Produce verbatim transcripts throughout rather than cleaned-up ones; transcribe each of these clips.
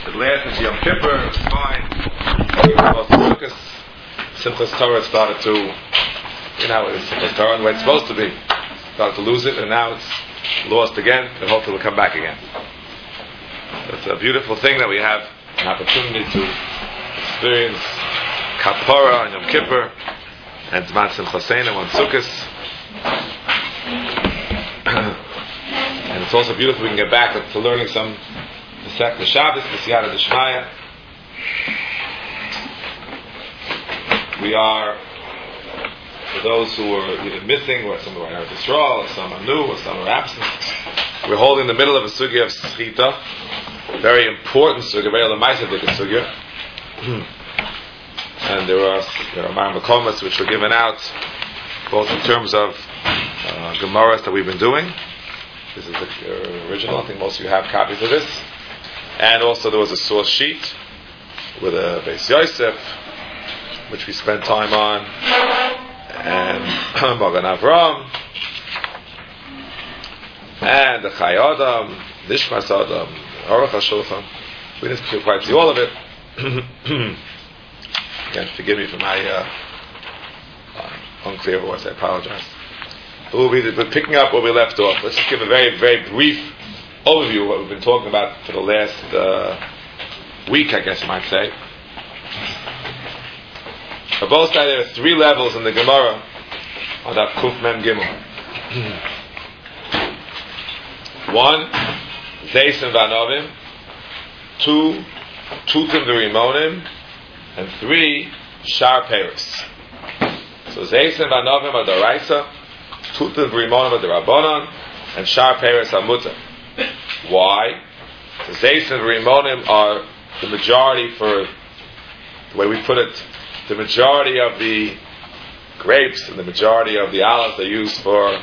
It lasts into Yom Kippur. It's fine. Sukkot, Simchas Torah started to, you know, it's Simchas Torah the way it's supposed to be. Started to lose it, and now it's lost again, and hopefully it'll come back again. So it's a beautiful thing that we have an opportunity to experience Kapara and Yom Kippur and Zman Simchas Seina and Sukkot. And it's also beautiful we can get back to learning some the Shabbos, the Siyata D'Shmaya. We are, for those who are either missing, or some are in Yisrael, or some are new, or some are absent, we're holding the middle of a sugya of Schita, very important sugya, very lemaisa sugya. And there are there are Makomas which were given out, both in terms of uh, Gemaras that we've been doing. This is the uh, original. I think most of you have copies of this. And also there was a source sheet with a Beis Yosef, which we spent time on, and Magen Avram, and the Chai Adam, Nishmas Adam, Aruch HaShulchan. We didn't quite see all of it. Again, forgive me for my uh, uh, unclear voice. I apologize. But we'll be we're picking up where we left off. Let's just give a very, very brief overview of what we've been talking about for the last uh, week, I guess you might say. For both sides, there are three levels in the Gemara on that Kuf Mem Gimel. One, Zeisim Vanovim. Two, Tutim V'Rimonim. And three, Shar Peres. So Zeisim Vanovim are D'Oraisa, Tutim V'Rimonim are D'Rabbanan, and Shar Peres are Mutar. Why? The Zeisim V'Rimonim are the majority, for the way we put it, the majority of the grapes and the majority of the olives are used for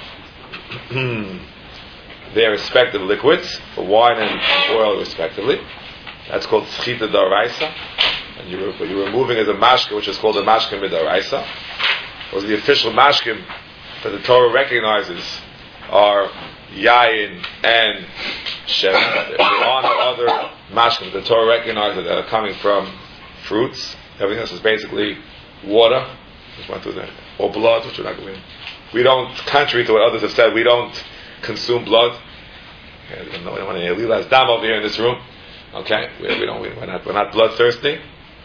their respective liquids, for wine and oil respectively. That's called Schita D'Oraisa. And you're, you're removing as a mashke, which is called a mashke Midoraisa. Those are the official mashkim that the Torah recognizes are Yayin and Shem. There are no other mashkim that the Torah recognizes that are coming from fruits. Everything else is basically water. Just went through that. Or blood, which we're not going to. We don't, contrary to what others have said, we don't consume blood. Okay, we don't want any Elilas Dam over here in this room. Okay, we, we don't. We're not. We're not bloodthirsty.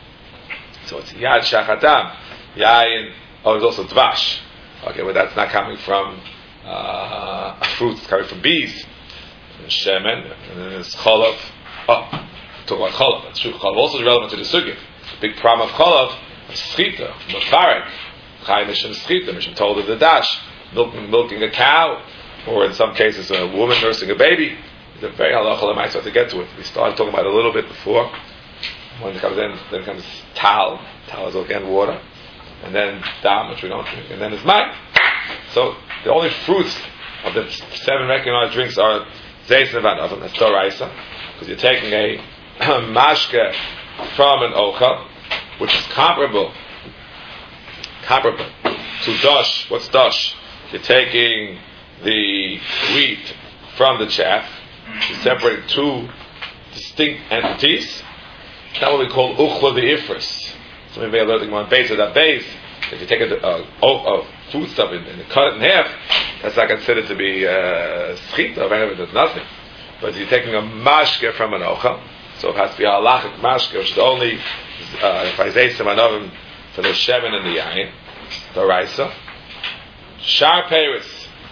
So it's Yad Shachatam, Yayin. Oh, there's also Dvash. Okay, but that's not coming from uh, fruits. It's coming from bees. And Shemen, and then there's Cholav. Oh, talk about Cholav. That's true. Cholav also is relevant to the Sugya. The big problem of Cholav is Schita, Mefarek, Chai Mishim Schita, Mishim told of the dash, milking, milking a cow, or in some cases a woman nursing a baby. It's a very halacha l'maisa to get to it. We started talking about it a little bit before. When it comes in, then comes tal. Tal is again water, and then dam, which we don't drink, and then it's mine. So the only fruits of the seven recognized drinks are zeis and van oven. That's doraisa, because you're taking a mashke from an ocha, which is comparable, comparable to dash. What's dash? You're taking the wheat from the chaff. You separate two distinct entities. That's what we call uchla the ifris. So maybe I'm learning one base of that base. If you take a, a, a food stuff and, and cut it in half, that's not considered to be schita. Uh, there's nothing. But you're taking a mashke from an ocha, so it has to be a halachic mashke, which is only if I say some anovim for the shemen and the yain, the raisa. Shar peris.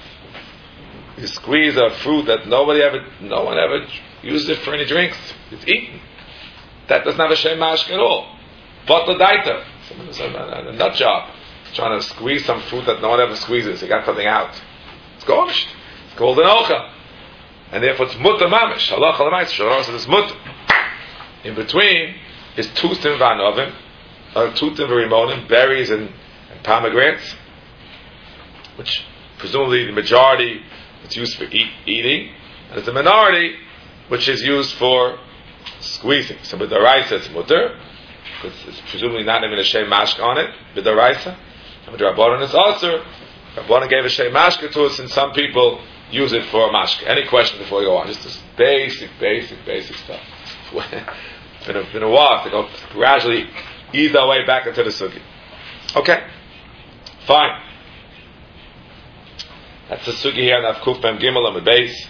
You squeeze a fruit that nobody ever, no one ever uses it for any drinks. It's eaten. That doesn't have a shem mashke at all. But the daita, a nut job, trying to squeeze some fruit that no one ever squeezes. You got something out. It's gomished. It's called an ocha, and therefore it's mutter mamish. Halacha l'mayis. Shlomo says it's mutter. In between is tutim v'anovim, or tutim v'rimonim, berries and, and pomegranates, which presumably the majority it's used for eat, eating, and it's a minority which is used for squeezing. So with the rice it's mutter, because it's presumably not even a shem mashke on it. With the rice, and with the rabbanon it's also. Rabbanon gave a shem mashke to us, and some people use it for mashke. Any questions before you go on? Just this basic, basic, basic stuff. been a, been a while to go gradually ease our way back into the sugi. Okay, fine. That's the sugi here. Now Kuf Mem Gimel on the base.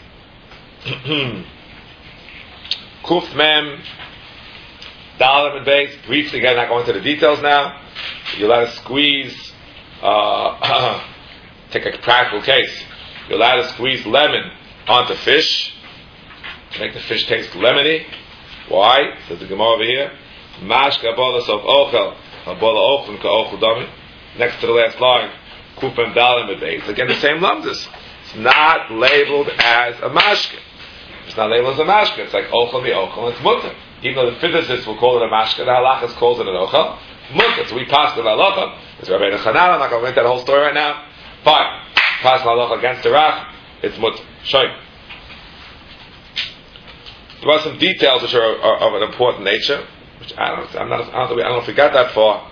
Kuf Mem Dalet and base. Briefly, again, not going into the details now. You're allowed to squeeze. Uh, take a practical case. You're allowed to squeeze lemon onto fish to make the fish taste lemony. Why? Says the Gemara over here. Mash kabolas of ochel, kabola ochel ka ochel dami. Next to the last line, kupem dalim b'beis. Again, the same lumdus. It's not labeled as a mashke. It's not labeled as a mashke. It's like ochel mi ochel. It's mutter. Even though the physicists will call it a mashke, the halachas calls it an ochel. Mutter. So we pass the halacha. It's Rabbi Chanan. I'm not going to make that whole story right now. Fine. Pass the halacha against the Rach. It's mutter. Show you. There are some details which are, are of an important nature, which I don't, I'm not, I don't, I don't know if we got that far.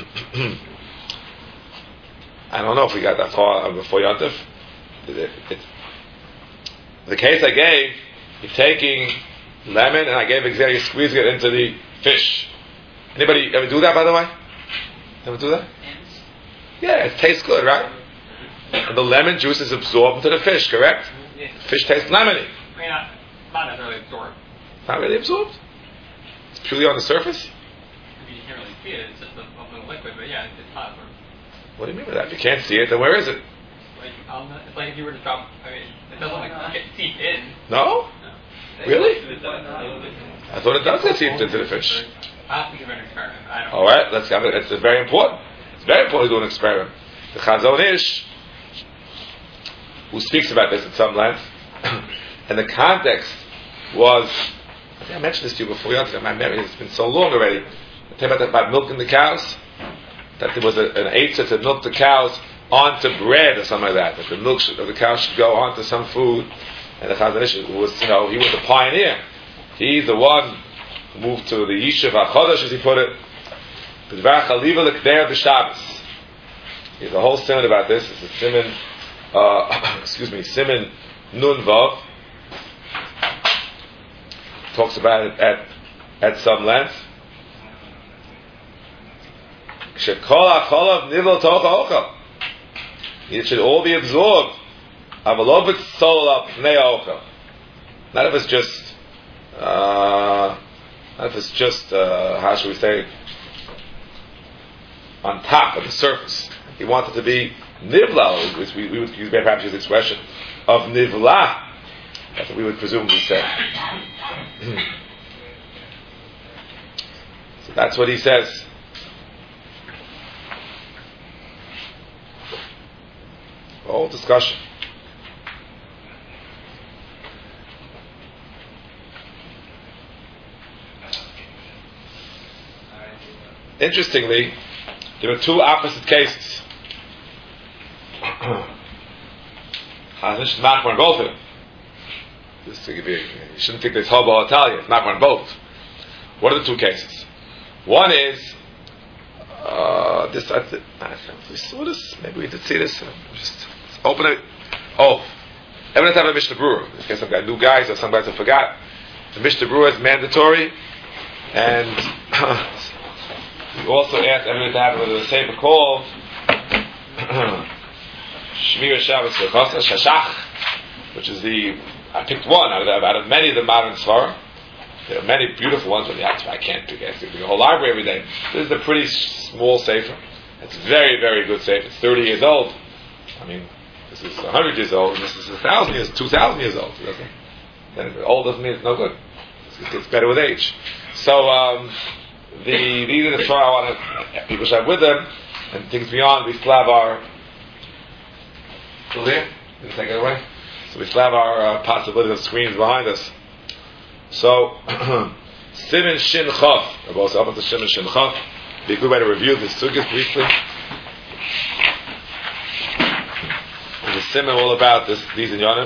I don't know if we got that far before Yontif. It, it, it, the case I gave, you're taking lemon and I gave exactly squeezing it into the fish. Anybody ever do that, by the way? Ever do that? Yeah, it tastes good, right? And the lemon juice is absorbed into the fish, correct? Yeah. The fish tastes lemony. I mean, not, not necessarily absorbed. Not really absorbed? It's purely on the surface? I mean, you can't really see it. It's just a, a liquid, but yeah, it's, it's not absorbed. What do you mean by that? If you can't see it, then where is it? Like, um, it's like if you were to drop. I mean, it doesn't like get seep in. No? No. Really? It's, uh, I thought it does get seeped into the fish. I have to give an experiment. I don't know. All right, let's have it. It's very important. It's very important to do an experiment. The Chazon Ish, who speaks about this at some length, and the context was, I think I mentioned this to you before. My memory has been so long already. I tell you about, about milking the cows. That there was a, an eitzah to milk the cows onto bread or something like that. That the milk should, of the cows should go onto some food. And the Chazon Ish was, you know, he was the pioneer. He's the one who moved to the Yishuv HaChodesh, as he put it. B'dvar chaliva l'kder b'Shabbos. He has a whole simon about this. It's a simon, uh, excuse me, simon Nun Vav. Talks about it at at some length. Shekol hacholav nivel tocha ochel. It should all be absorbed. Avalobit solab pnei ochel. Not if it's just, uh, not if it's just, uh, how should we say, on top of the surface. He wanted to be nivla, which we, we would use perhaps his expression of nivla. That's what we would presumably say. So that's what he says. Whole discussion. Interestingly, there are two opposite cases. Chazon is machmir on both of them. Just to give you, you shouldn't think there's hobo or Italia. It's machmir on both. What are the two cases? One is uh, this. I, th- I think we saw this. Maybe we did see this. Uh, just open it. Oh, every time I have a Mishnah Berurah. In case some guy, new guys or some guys have forgot. The Mishnah Berurah is mandatory, and we also asked everyone to have a sefer called Shmir Shabbos V'Chosa Shashach, which is the, I picked one out of, the, out of many of the modern Svarim. There are many beautiful ones, but I can't pick a whole library every day. This is a pretty small sefer. It's very, very good sefer. It's thirty years old. I mean, this is one hundred years old, and this is one thousand years, two thousand years old. Then old doesn't mean it's no good. It gets better with age. So, um, the, these are the Svarim I want to, people should have with them, and things beyond, we still have our, still there? Did you take it away? So we still have our uh, possibility of screens behind us. So, Siman Shin Chaf. We're also up at the Siman Shin Chaf. Be a good way to review this sugis briefly. There's a Siman all about this, these in Yonim.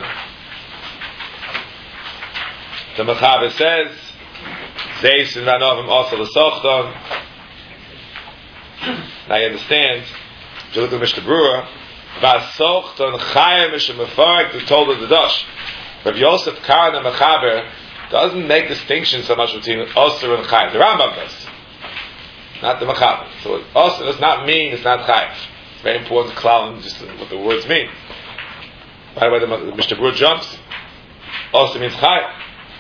The Mechaber says, Zeis in Vanovim also l'sochton. Now you understand, if you look at Mishnah Berurah, V'asochton chayim mishem mefarek the told of the Dosh. Rav Yosef Karan the Mechaber doesn't make distinction so much between Osir and Chayiv. The Rambam does, not the Machaber. So Osir does not mean it's not Chayiv. It's very important to klal just what the words mean. By the way, the, the Mishnah Berurah jumps. Osir means Chayiv.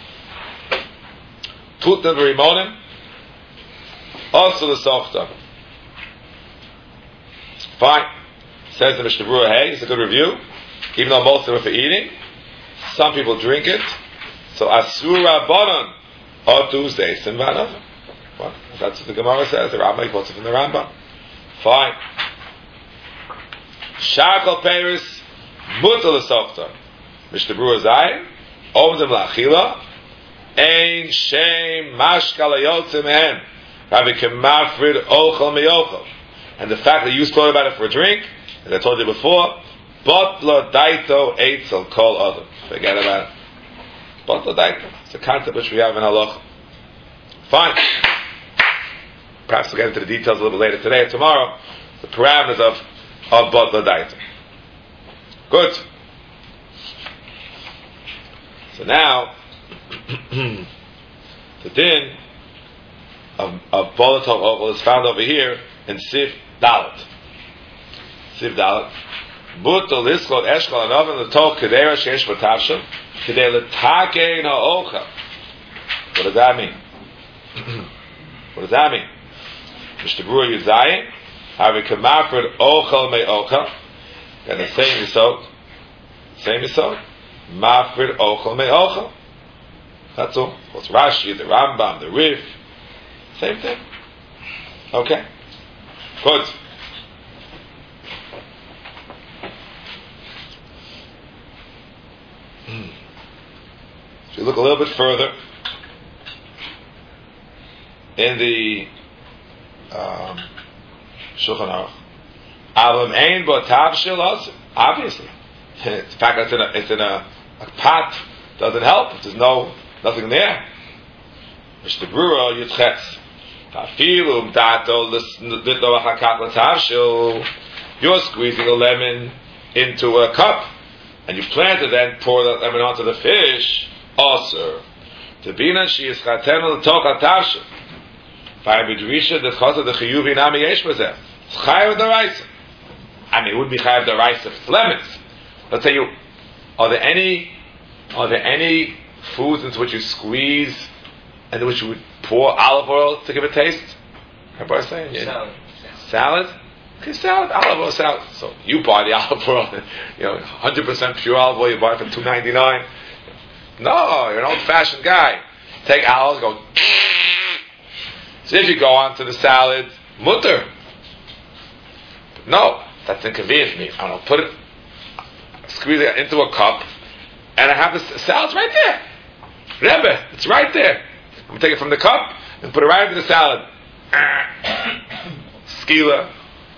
Tutna v'rimonim. Osir l'sochta. Fine. Says the Mishnah Berurah, hey, it's a good review. Even though most of them are for eating, some people drink it. So Asura Bonon or Tuesday, Simvana. Well, that's what the Gemara says. The Rambam quotes it from the Rambam. Fine. Shakal Paris Mutal Softa. Mishnah Berurah Zayin. Omdem Lachila. Ein Shem Mashkal Ayotze Mehem. Rabbi Kemafrid Ochel Meyochel. And the fact that you spoke about it for a drink, as I told you before, Botla Daito Eitzel Kol Other. Forget about it. Botla Daito. It's a concept which we have in Halacha. Fine. Perhaps we'll get into the details a little bit later today or tomorrow. The parameters of, of Botla Daito. Good. So now, the din of, of Bolatov Ochel is found over here in Sif Dalet. Sif Dalet. Buto liskot eshkol anoven l'tol kedera sheish b'tavshel kedei l'takein ha'ochel. What does that mean? What does that mean? Mishnah Berurah Yuzayin Havi kemafred ochel me ochel. And the same yisod, same yisod, mafred ochel me ochel. That's all. What's Rashi, the Rambam, the Rif, same thing. Okay. Good. If you look a little bit further in the um, Shulchan Aruch, Avam ein bo tavshil also. Obviously, the fact that it's in a it's in a, a pot doesn't help. There's no nothing there. Mishnah Berurah Yitches. You're squeezing a lemon into a cup, and you plan to then pour that lemon onto the fish. Also, to bina she is chatenu l'toch atavshel. By b'drisha the chos of the chiyuvi nami yesh b'zeh. It's chayav d'oraisa. I mean, it would be chayav d'oraisa if it's lemons. Let's say you are there any are there any foods into which you squeeze and in which you would pour olive oil to give it taste? Everybody's saying yeah. Salad. Salad? Okay, salad, olive oil salad. So you buy the olive oil, you know, one hundred percent pure olive oil, you buy it for two ninety-nine. No, you're an old-fashioned guy. Take olives, go. So if you go on to the salad, mutter. No, that's inconvenient for me. I don't know, put it, squeeze it into a cup, and I have the salad's right there. Remember, it's right there. I'm going to take it from the cup and put it right into the salad. Skila.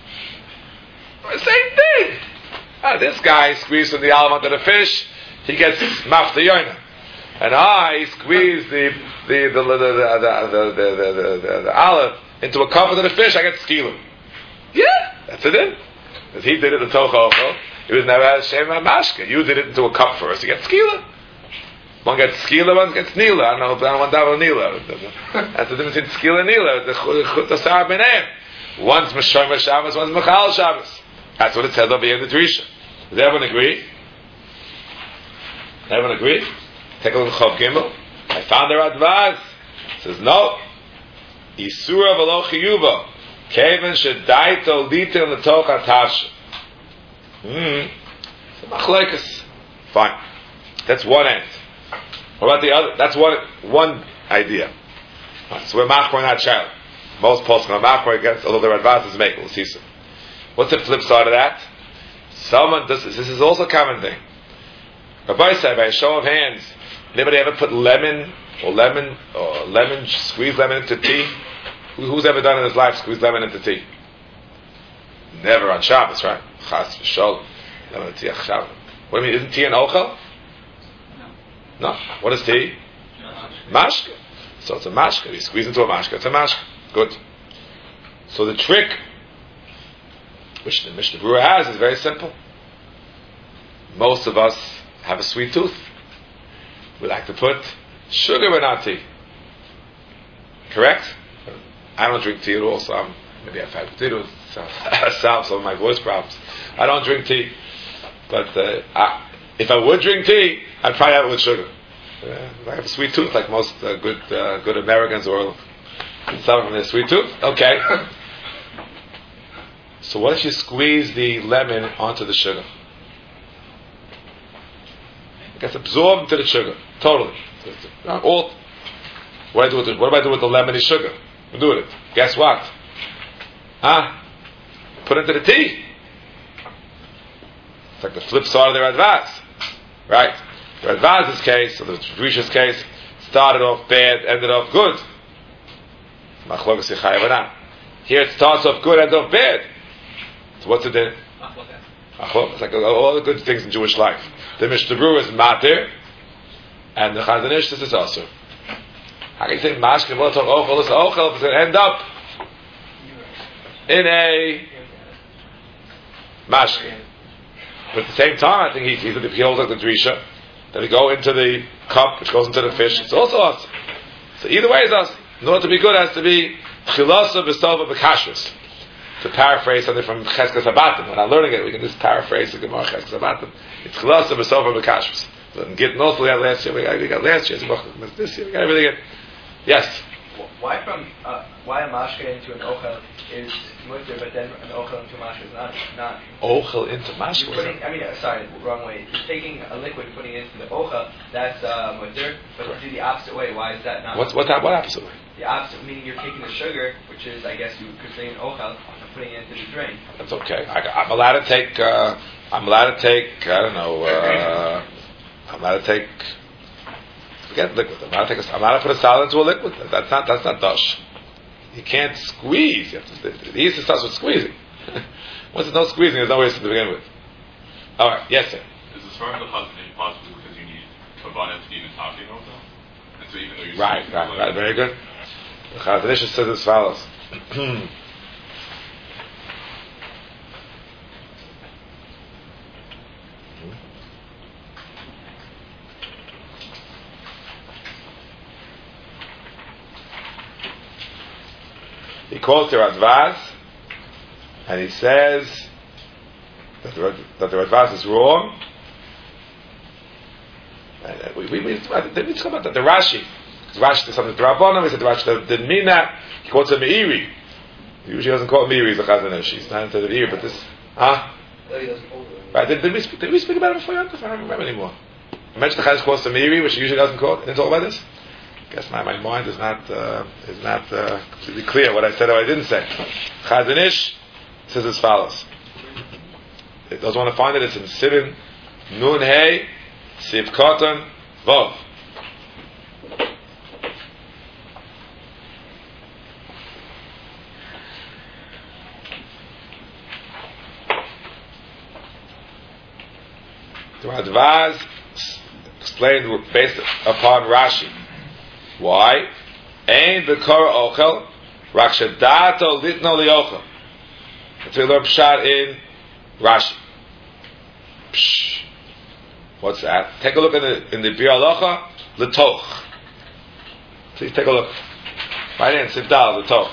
Same thing. Ah, this guy squeezed from the olive onto the fish, he gets mafta yoina. And I squeeze the the the the the the, the, the, the, the olive into a cup of the fish, I get skila. Yeah, that's it then. Because he did it in Tocha. It was never a Shem Mashka. You did it into a cup first, you get skila. One gets skila, one gets nila. I don't know if I want double nila. That's the difference between skila and nila. The chut asar b'neim. One's Meshomer Shabbos, one's Mechal Shabbos. That's what it says over here in the Drisha. Does everyone agree? Everyone agree? Take a look at Chav Gimel. I found their advice. It says no. Isura v'lo chiyuva. Keven shedaito litin l'toch atash. Hmm. It's a machlekes. Fine. That's one end. What about the other? That's one one idea. Right, so we're machmor, not child. Most poskim are machmor against, although their advances make. We'll see some. What's the flip side of that? Someone does this. This is also a common thing. Rabbi said, by a show of hands, anybody ever put lemon or lemon or lemon squeeze lemon into tea? Who, who's ever done in his life squeeze lemon into tea? Never on Shabbos, right? Chas v'sholem. Lemon tea Shabbos. What do you mean? Isn't tea an ochel? No. What is tea? Mashka. So it's a mashka. You squeeze into a mashka. It's a mashka. Good. So the trick which the Mishnah Berurah has is very simple. Most of us have a sweet tooth. We like to put Sugar but not tea. Correct? I don't drink tea at all, so I'm, maybe I've had potatoes, solve some of my voice problems. I don't drink tea. But uh, I, if I would drink tea, I'd probably have it with sugar. Uh, I have a sweet tooth like most uh, good uh, good Americans, or some from their sweet tooth. Okay. So what if you squeeze the lemon onto the sugar? It gets absorbed into the sugar, totally. Not all. What do I do with it? What do I do with the lemony sugar? I do with it. Guess what? Huh? Put it into the tea. It's like the flip side of the Radvaz, right? The Radvaz's case, or the Risha's case, started off bad, ended off good. Here it starts off good, ends off bad. So what's it then? It's like all the good things in Jewish life. The Mishnah Berurah is matir, and the Chazon Ish is also. How can you say mashke v'lotok ochel? This ochel is going to end up in a mashke. But at the same time, I think he, he, he holds like the drisha that we go into the cup, which goes into the fish. It's also us. So either way is us. In order to be good, it has to be chilasa v'sova v'kashrus. To paraphrase something from Cheskes Habatim. When I'm learning it, we can just paraphrase the Gemara Cheskes Habatim. It's chilasa v'sova v'kashrus. So in Gittin also we got last year. We got, we got last year. This year we got everything in. Yes. Why from uh, why a mashke into an ochel is mutter, but then an ochel into a mashke is not not ochel into mashke? Putting, I mean, uh, sorry, wrong way. You're taking a liquid, putting it into the ochel. That's uh, mutter, but to do the opposite way. Why is that not? What's what that? What opposite way? The opposite, meaning you're taking the sugar, which is, I guess you could say an ochel, and putting it into the drain. That's okay. I, I'm allowed to take. Uh, I'm allowed to take. I don't know. Uh, I'm allowed to take. Forget liquid. I'm allowed to take. A, I'm allowed to put a solid into a liquid. That's not. That's not dash. You can't squeeze. You have to, the easiest starts with squeezing. Once there's no squeezing, there's no waste to begin with. All right. Yes, sir. Is this part of the Chazon Ish possible because you need kavanah to be in the topping also? And so even though you're right, right, right. Very good. The Chazon Ish says as follows. He quotes the Radvaz, and he says that the, that the Radvaz is wrong. And we, we, we, did we talk about that? The Rashi, because Rashi did something to Rabbanim. We said the Rashi didn't mean that. He quotes a Meiri. He usually doesn't quote Meiri as a Chazon Ish. He's not into the Meiri, but this, huh? No, he doesn't quote it. Right? Did, did we speak? Did we speak about it before? I don't remember anymore. I mentioned the Chazon quotes the Meiri, which he usually doesn't quote. Didn't talk about this. I guess my, my mind is not uh, is not uh, completely clear what I said or what I didn't say. Chazon Ish says as follows. If those want to find it, it's in Sivan Nun Hey Siv Koton Vov. The Radvaz explained based upon Rashi. Why? Ein b'kor ochel, rak shedato litno liochel. That's we learn pshat in Rashi. Psh. What's that? Take a look in the in the Bir Halacha, letoch. Please take a look. Right in Sivdal, letoch.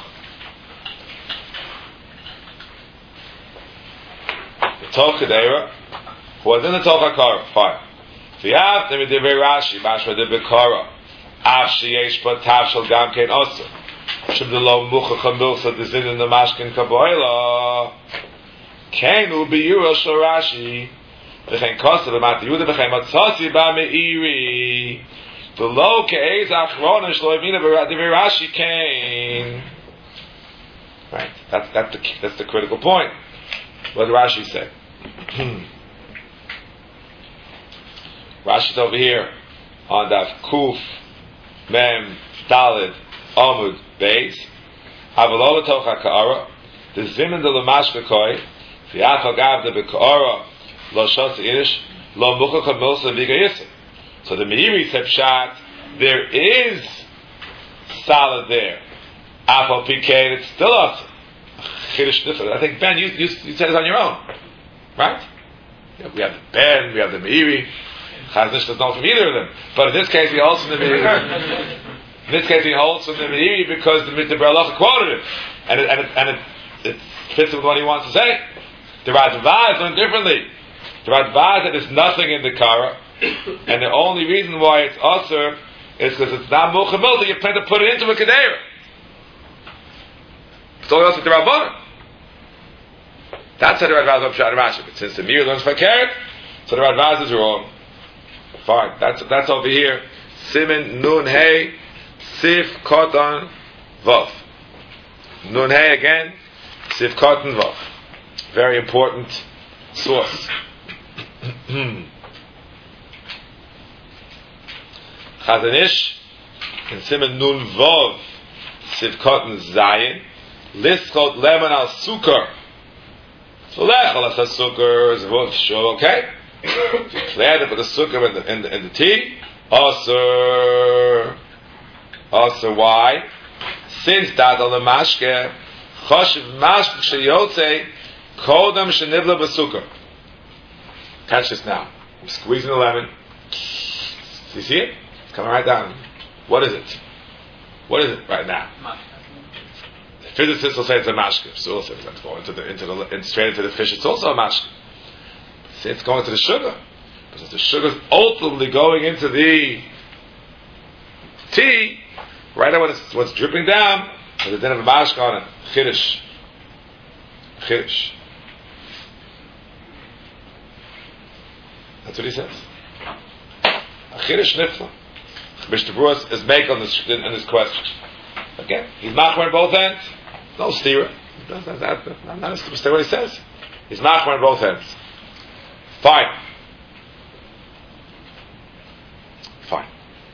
Letoch kedera. What's in the toch hakar? Fine. V'yav nemidivrei Rashi, mashma de b'kora. Af sheyesh pa tavshel gam kein osa. Shum de lo mucha chamilsa dezin in the mashkin kaboila. Kein u biyura shel Rashi. V'chein kosa b'mat Yehuda v'chein matzasi ba meiri. V'lo ke'ez achrona shlo evina b'divrei Rashi kein. Right. That's that's the that's the critical point. What did Rashi say? Rashi's over here on that Kuf Mem Dalid Amud Beis. Avalol Toch HaKa'ara the Zimin de Lamashka Koi Fiat HaGav de Be'Ka'ara Lo Shos Inish Lo Mucha Kamilsa Viga Yisr. So the Meiri said Pshat, there is salad there. Apple Pikein, it's still us. I think Ben, you, you you said it on your own, right? Yeah, we have the Ben, we have the Meiri. Chazon Ish doesn't hold from either of them. But in this case, he holds from the Meiri. In this case, he holds from the Meiri because the the Beralacha quoted it, and it and it, and it, it fits with what he wants to say. The Radva is done differently. The Radva that there's nothing in the Kara, and the only reason why it's Aser is because it's not Muchamil, you plan to put it into a Kedera. It's all else with the Rabbanan. That's how the Radva is Pshat Rashi. But since the Mir learns Fakert, so the Radva is wrong. Fine. That's that's over here. Simen Nun Hey Sif Kotan Vav. Nun Hey again. Sif Kotan Vav. Very important source. Chazon Ish in Simen Nun Vav Sif Kotan Zayin Liskot Lemon Al Sukkar. So Lechal Asa Sukkar is Vav Shul. Okay. If you declared it for the sukkah in the, in the, in the tea, also, also why? Since that on the mashke, choshev mashke sheyotze, kodam shenivla b'sukkah. Catch this now. I'm squeezing the lemon. You see it? It's coming right down. What is it? What is it right now? The physicist will say it's a mashke. So we'll say it's going into the, into the, in, straight into the fish. It's also a mashke. See, it's going to the sugar. Because the sugar is ultimately going into the tea, right now when it's, when it's dripping down, there's a din of a mashka on it. Chiddush. Chiddush. That's what he says. A chiddush nifla. Mister Bruce is make on this, in, in this question. Again, he's machmer on both ends. No stira. That's, that's, that's, that's not what he says. He's machmer on both ends. Fine. Fine.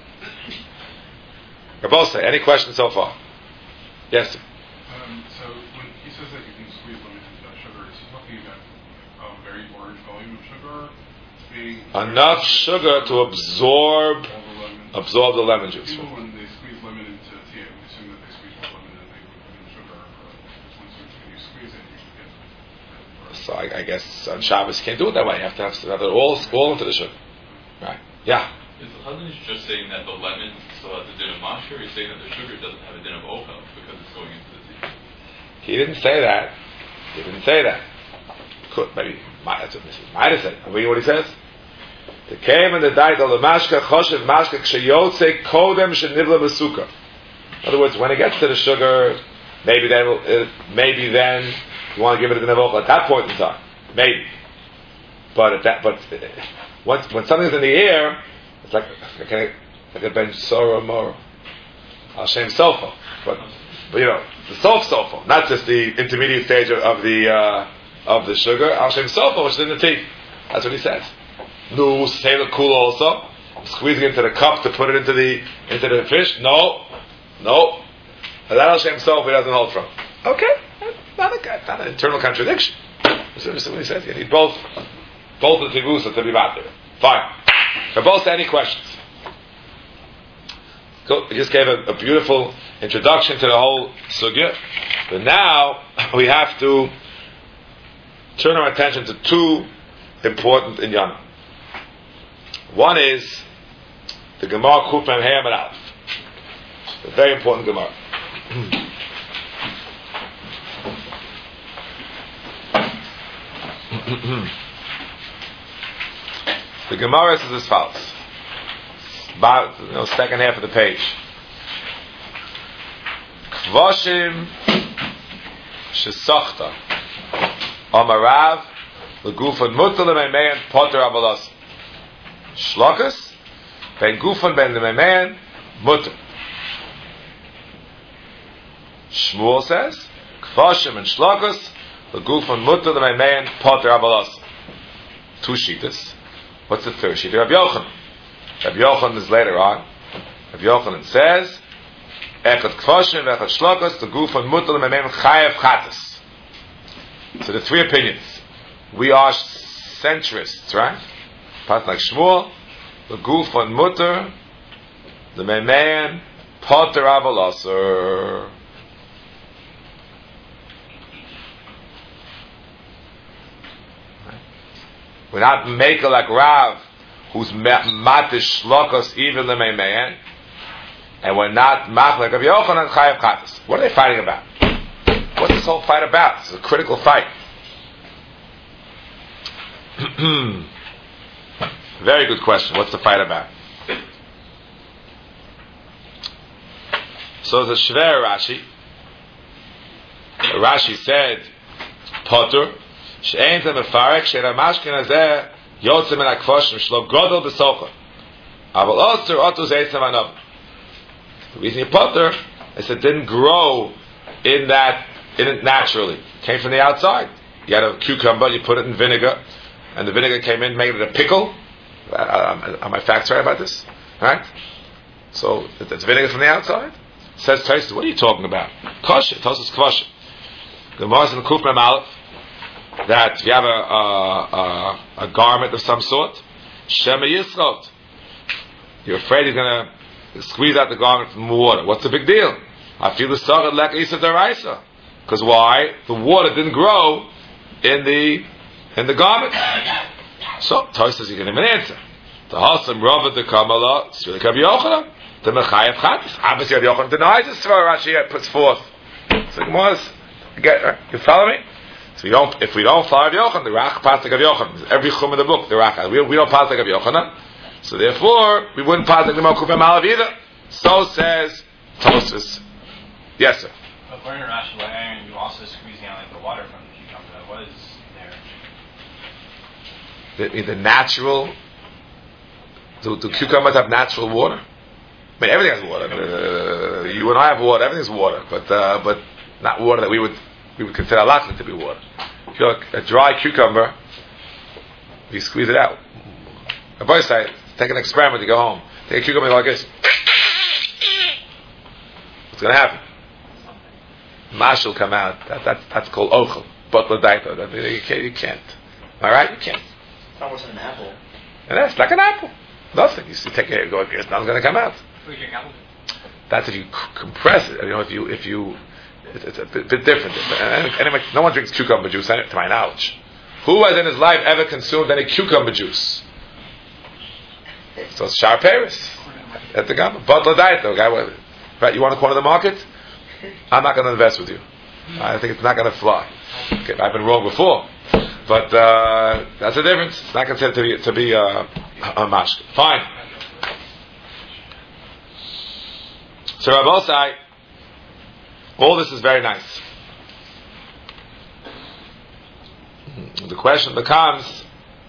Rabose, any questions so far? Yes. Um, so when he says that you can squeeze lemon into that sugar, is he talking about a very large volume of sugar? Being Enough sugar to absorb all the lemon. absorb the lemon juice. People, when they squeeze lemon into tea, I would assume that they squeeze more lemon than they would put in sugar. Or once you, when you squeeze it, you can get. So I, I guess on Shabbos you can't do it that way. You have to have, have it all, all into the sugar. Right. Yeah. Is the Chazon Ish just saying that the lemon still has a din of mashka, or he's saying that the sugar doesn't have a din of ochel because it's going into the tea? He didn't say that. He didn't say that. Could maybe that's what Missus might have said. I mean what he says. The came and the died of the mashka choshev mashka ksheyotze kodem shenivla b'sukkah. In other words, when it gets to the sugar, maybe then uh, maybe then you want to give it a din of ochel at that point in time. Maybe. But at that, but uh, once when something's in the air, it's like like a ben sorrow moro. Al shem sofa. But but you know the soft sofa, not just the intermediate stage of, of the uh, of the sugar. Al shem sofa, which is in the tea. That's what he says. No, say the cool also. Squeezing into the cup to put it into the into the fish. No, no. That Al shem sofa he doesn't hold from. Okay, not a not an internal contradiction. That's what he says. You need both both the tivusa to be bad there. Fine. For both, any questions? Cool. We just gave a, a beautiful introduction to the whole sugya, but now we have to turn our attention to two important inyanim. One is the Gemara Kuf Mem Hey Amud Aleph, a very important Gemara. The Gemara says as follows. About, you know, second half of the page. Kvoshim shesachta amarav legufan mutal lememein poter avalas shlokas ben gufan ben lememein mutal. Shmuel says kvoshim and shlokas legufan mutal lememein poter avalas. Two shitas. What's the third sheet? Rabbi Yochanan. Rabbi Yochanan is later on. Rabbi Yochanan says, "Echad kvoshim v'echad shlokas the gufan mutal memem chayev chatas." So the three opinions. We are centrists, right? Part like Shmuel, the gufan mutar, the memem poter avolaser. We're not making like Rav, who's matish shlokos even lemeimein, and we're not machlek Rabbi Yochanan chayav chatas. What are they fighting about? What's this whole fight about? It's a critical fight. Very good question. What's the fight about? So the Shver Rashi. Rashi said, Potter, she'ein ze mefarek she'er mashkin hazeh yotze min hakvoshim shlo godol b'socha. Aval osir otu zeitzav anov. The reason you Potter is it didn't grow in that, in it naturally. It came from the outside. You had a cucumber, you put it in vinegar, and the vinegar came in, made it a pickle. Uh, are my facts right about this? Right? So, it's vinegar from the outside? Says Tosfos, what are you talking about? Kosher, Tosfos kosher. The Gemara in the Kuf Mem Aleph that if you have a, a, a, a garment of some sort, Shema Yisrot, you're afraid he's going to squeeze out the garment from the water. What's the big deal? I feel the Sagad Lek Isa Daraisa. Because why? The water didn't grow in the in the garment. So Tosfos says you can give an answer. The Hasam Rava the Kamala, it's really Rabbi Yochanan. The Mechayev Chatas. Obviously Rabbi Yochanan denies this. Rashi puts forth. So Gemara, get you follow me? So we don't. If we don't follow Rabbi Yochanan, the Rach pasuk Rabbi Yochanan. Every chum in the book, the Rach. We, we don't pasuk Rabbi Yochanan. So therefore, we wouldn't pasuk the Mokuf Malav either. So says Tosfos. Yes, sir. According to Rashi, why aren't you also squeezing out like the water from the cucumber that was there? The, the natural. Do, do cucumbers have natural water? I mean, everything has water. Uh, you and I have water. Everything's water, but uh, but not water that we would we would consider lasting to be water. If you're a dry cucumber, you squeeze it out. A boy say, take an experiment. You go home, take a cucumber like this. What's going to happen? Mash will come out. That, that, that's called ochel. Butler daito. You can't. You can't. All right, you can't. It's almost an apple. And that's like an apple. Nothing. You see, take it, go. It's not going to come out. We drink apple. That's if you c- compress it. You know, if you if you, it's, it's a bit, bit different. Anyway, no one drinks cucumber juice, to my knowledge. Who has in his life ever consumed any cucumber juice? So it's Shar Paris. That's the guy. Butler diet, though, guy. Right? You want to corner the market? I'm not going to invest with you. I think it's not going to fly. Okay, I've been wrong before, but uh, that's the difference. It's not considered to be to be uh, a mashke. Fine. So Rabbosai, all this is very nice. The question becomes,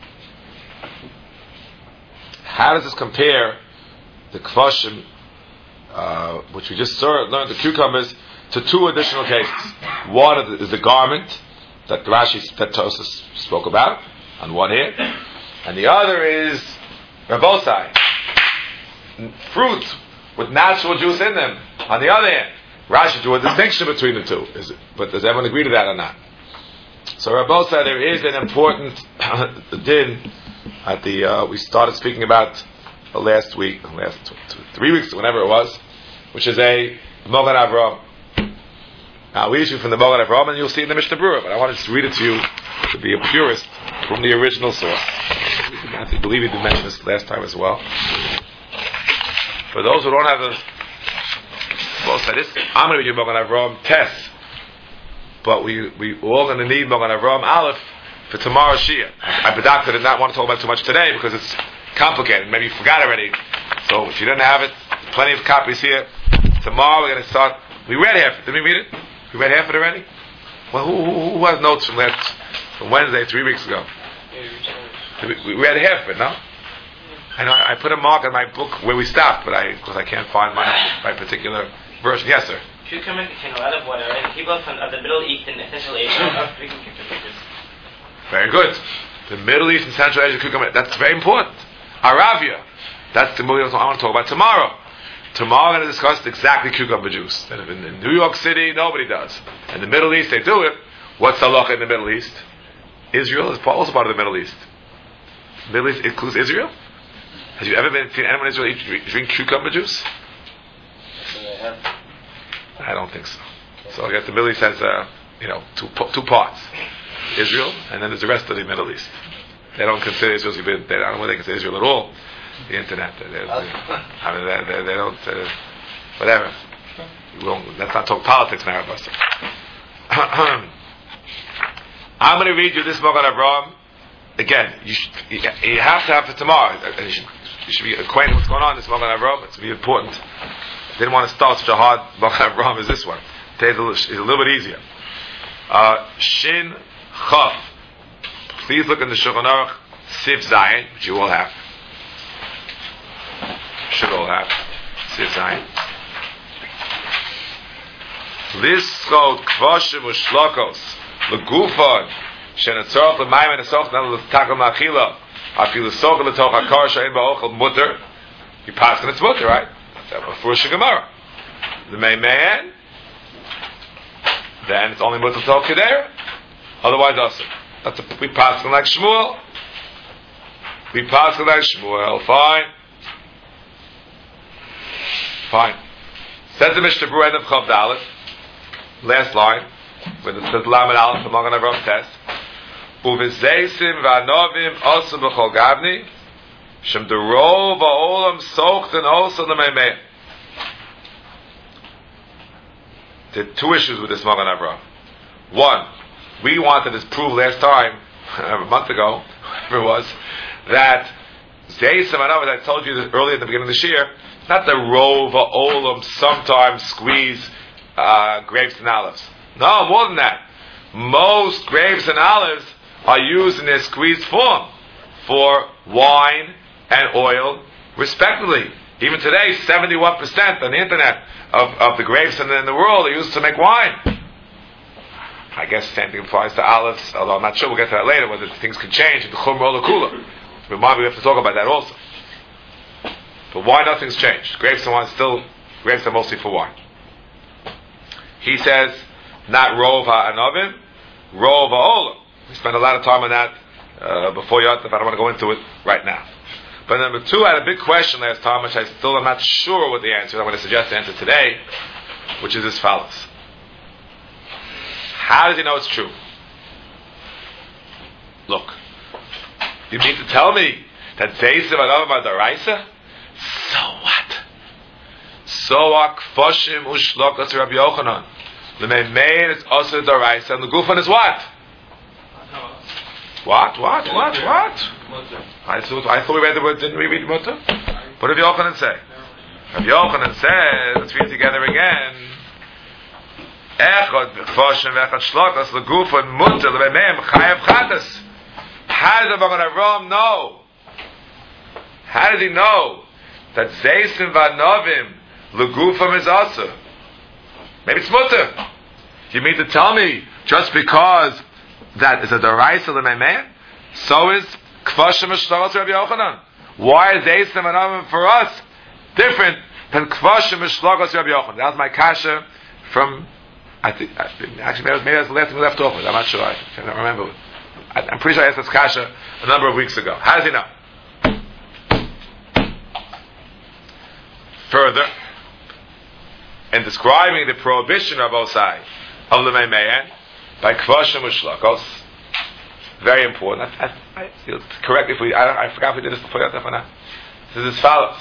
how does this compare the kvoshim, uh, which we just saw, learned the cucumbers, to two additional cases? One is the garment that Rashi, that Tosfos spoke about on one hand, and the other is Rabbosai, fruit with natural juice in them. On the other hand, Rashi drew a distinction between the two. Is it, but does everyone agree to that or not? So Rabbi said there is an important din at the uh, we started speaking about uh, last week, last two, two, three weeks, whenever it was, which is a Mogan Avraham. Now we issue from the Mogan Avraham, and you'll see it in the Mishnah Berurah. But I wanted to read it to you to be a purist from the original source. I believe he did mention this last time as well. For those who don't have the, well, say this, I'm going to be Mogan Avraham test, but we we all going to need Mogan Avraham Aleph for tomorrow's Shia. I, I Bedakta did not want to talk about it too much today because it's complicated. Maybe you forgot already. So if you didn't have it, plenty of copies here. Tomorrow we're going to start. We read half it. Did we read it? We read half it already. Well, who, who, who has notes from last from Wednesday, three weeks ago? We, we read half of it, no? I know I put a mark on my book where we stopped, but I because I can't find my my particular version. Yes, sir. Cucumber contain a lot of water, and people from of the Middle East and Central Asia are drinking cucumber juice. Very good. The Middle East and Central Asia cucumber. That's very important. Arabia. That's the movie I want to talk about tomorrow. Tomorrow I'm going to discuss exactly cucumber juice. And in, in New York City, nobody does. In the Middle East, they do it. What's the halacha in the Middle East? Israel is also part of the Middle East. Middle East includes Israel. Have you ever been seen anyone in Israel eat, drink, drink cucumber juice? I don't think so. So I guess the Middle East has, uh, you know, two two parts: Israel, and then there's the rest of the Middle East. they don't consider Israel. They, I don't know whether they consider Israel at all. The internet. They, they, they, I mean, they, they, they don't. Uh, whatever. We won't, let's not talk politics now, Buster. I'm going to read you this Magen Avraham. Again, you, should, you, you have to have it tomorrow. You should, you should be acquainted with what's going on in this Magen Avraham. It's going to be important. I didn't want to start such a hard Magen Avraham as this one. Today's a little, it's a little bit easier. Uh, Shin Chaf. Please look in the Shulchan Aruch, Sif Zayin, which you all have. Should all have. Sif Zayin. Liskot Kvashim Ushlokos Legufon Shenetzorach L'mayim Nesoch Nan L'Takel Machila Afilu Soch L'Toch Hakar Shein Ba'ochel Mutter. You pass on its mutter, right? That's for a Gemara. The main man, then it's only mutter Tov Kedera. Otherwise, also that's a, we pass on like Shmuel. We pass on like Shmuel. Fine, fine. Says the Mishnah Berurah end of Chav Dalet. Last line, when it says Lamed Aleph, the Magen Avraham test. Uvizeisim v'anovim osu b'chol gavni, shem derov ha'olam sochten osu l'meimein. There are two issues with this Magen Avraham. One, we wanted to prove last time, a month ago, whatever it was, that Zeisim v'anovim, I told you this earlier at the beginning of this year, it's not the rov ha'olam sometimes squeeze Uh, grapes and olives. No, more than that. Most grapes and olives are used in their squeezed form for wine and oil, respectively. Even today, seventy-one percent on the internet of, of the grapes in the, in the world are used to make wine. I guess the same thing applies to olives, although I'm not sure, we'll get to that later, whether things could change in the chumra or the kula. We might have to talk about that also. But why nothing's changed? Grapes and wine still, grapes are mostly for wine. He says, not Rov ha'anovim, Rov ha'olam. We spent a lot of time on that uh, before Yotav. I don't want to go into it right now. But number two, I had a big question last time, which I still am not sure what the answer is. I'm going to suggest the answer today, which is as follows. How does he know it's true? Look, you mean to tell me that Zeisim v'anovim are d'oraisa? So what? So are Kfoshim u'shlokas Rabbi Yochanan. The Meimein is also d'oraisa, and the Gufan is what? What? What? What? What? I thought, I thought we read the word, didn't we read Mutter? What did Rabbi Yochanan say? Rabbi Yochanan says, let's read together again. Echad Kfoshim v'echad shlokas l'Gufan Mutter l'Meimein chayav chatas. How does the Magen Avraham know? How does he know that Zeisim v'anovim l'Gufam is also? Maybe it's mutter. You mean to tell me just because that is a d'oraisa l'meimein, so is Kfoshim v'shlokas Rabbi Yochanan? Why is Zeisim v'anovim for us different than Kfoshim v'shlokas Rabbi Yochanan? That was my kasha from, I think, actually maybe that's the last thing we left off with. I'm not sure. I can't remember. I, I'm pretty sure I asked this kasha a number of weeks ago. How does he know? Further, in describing the prohibition of Osai of the Meimein by Kvoshim Ushlakos, very important. I, I, I feel correct if we. I, I forgot if we did this before. This is as follows: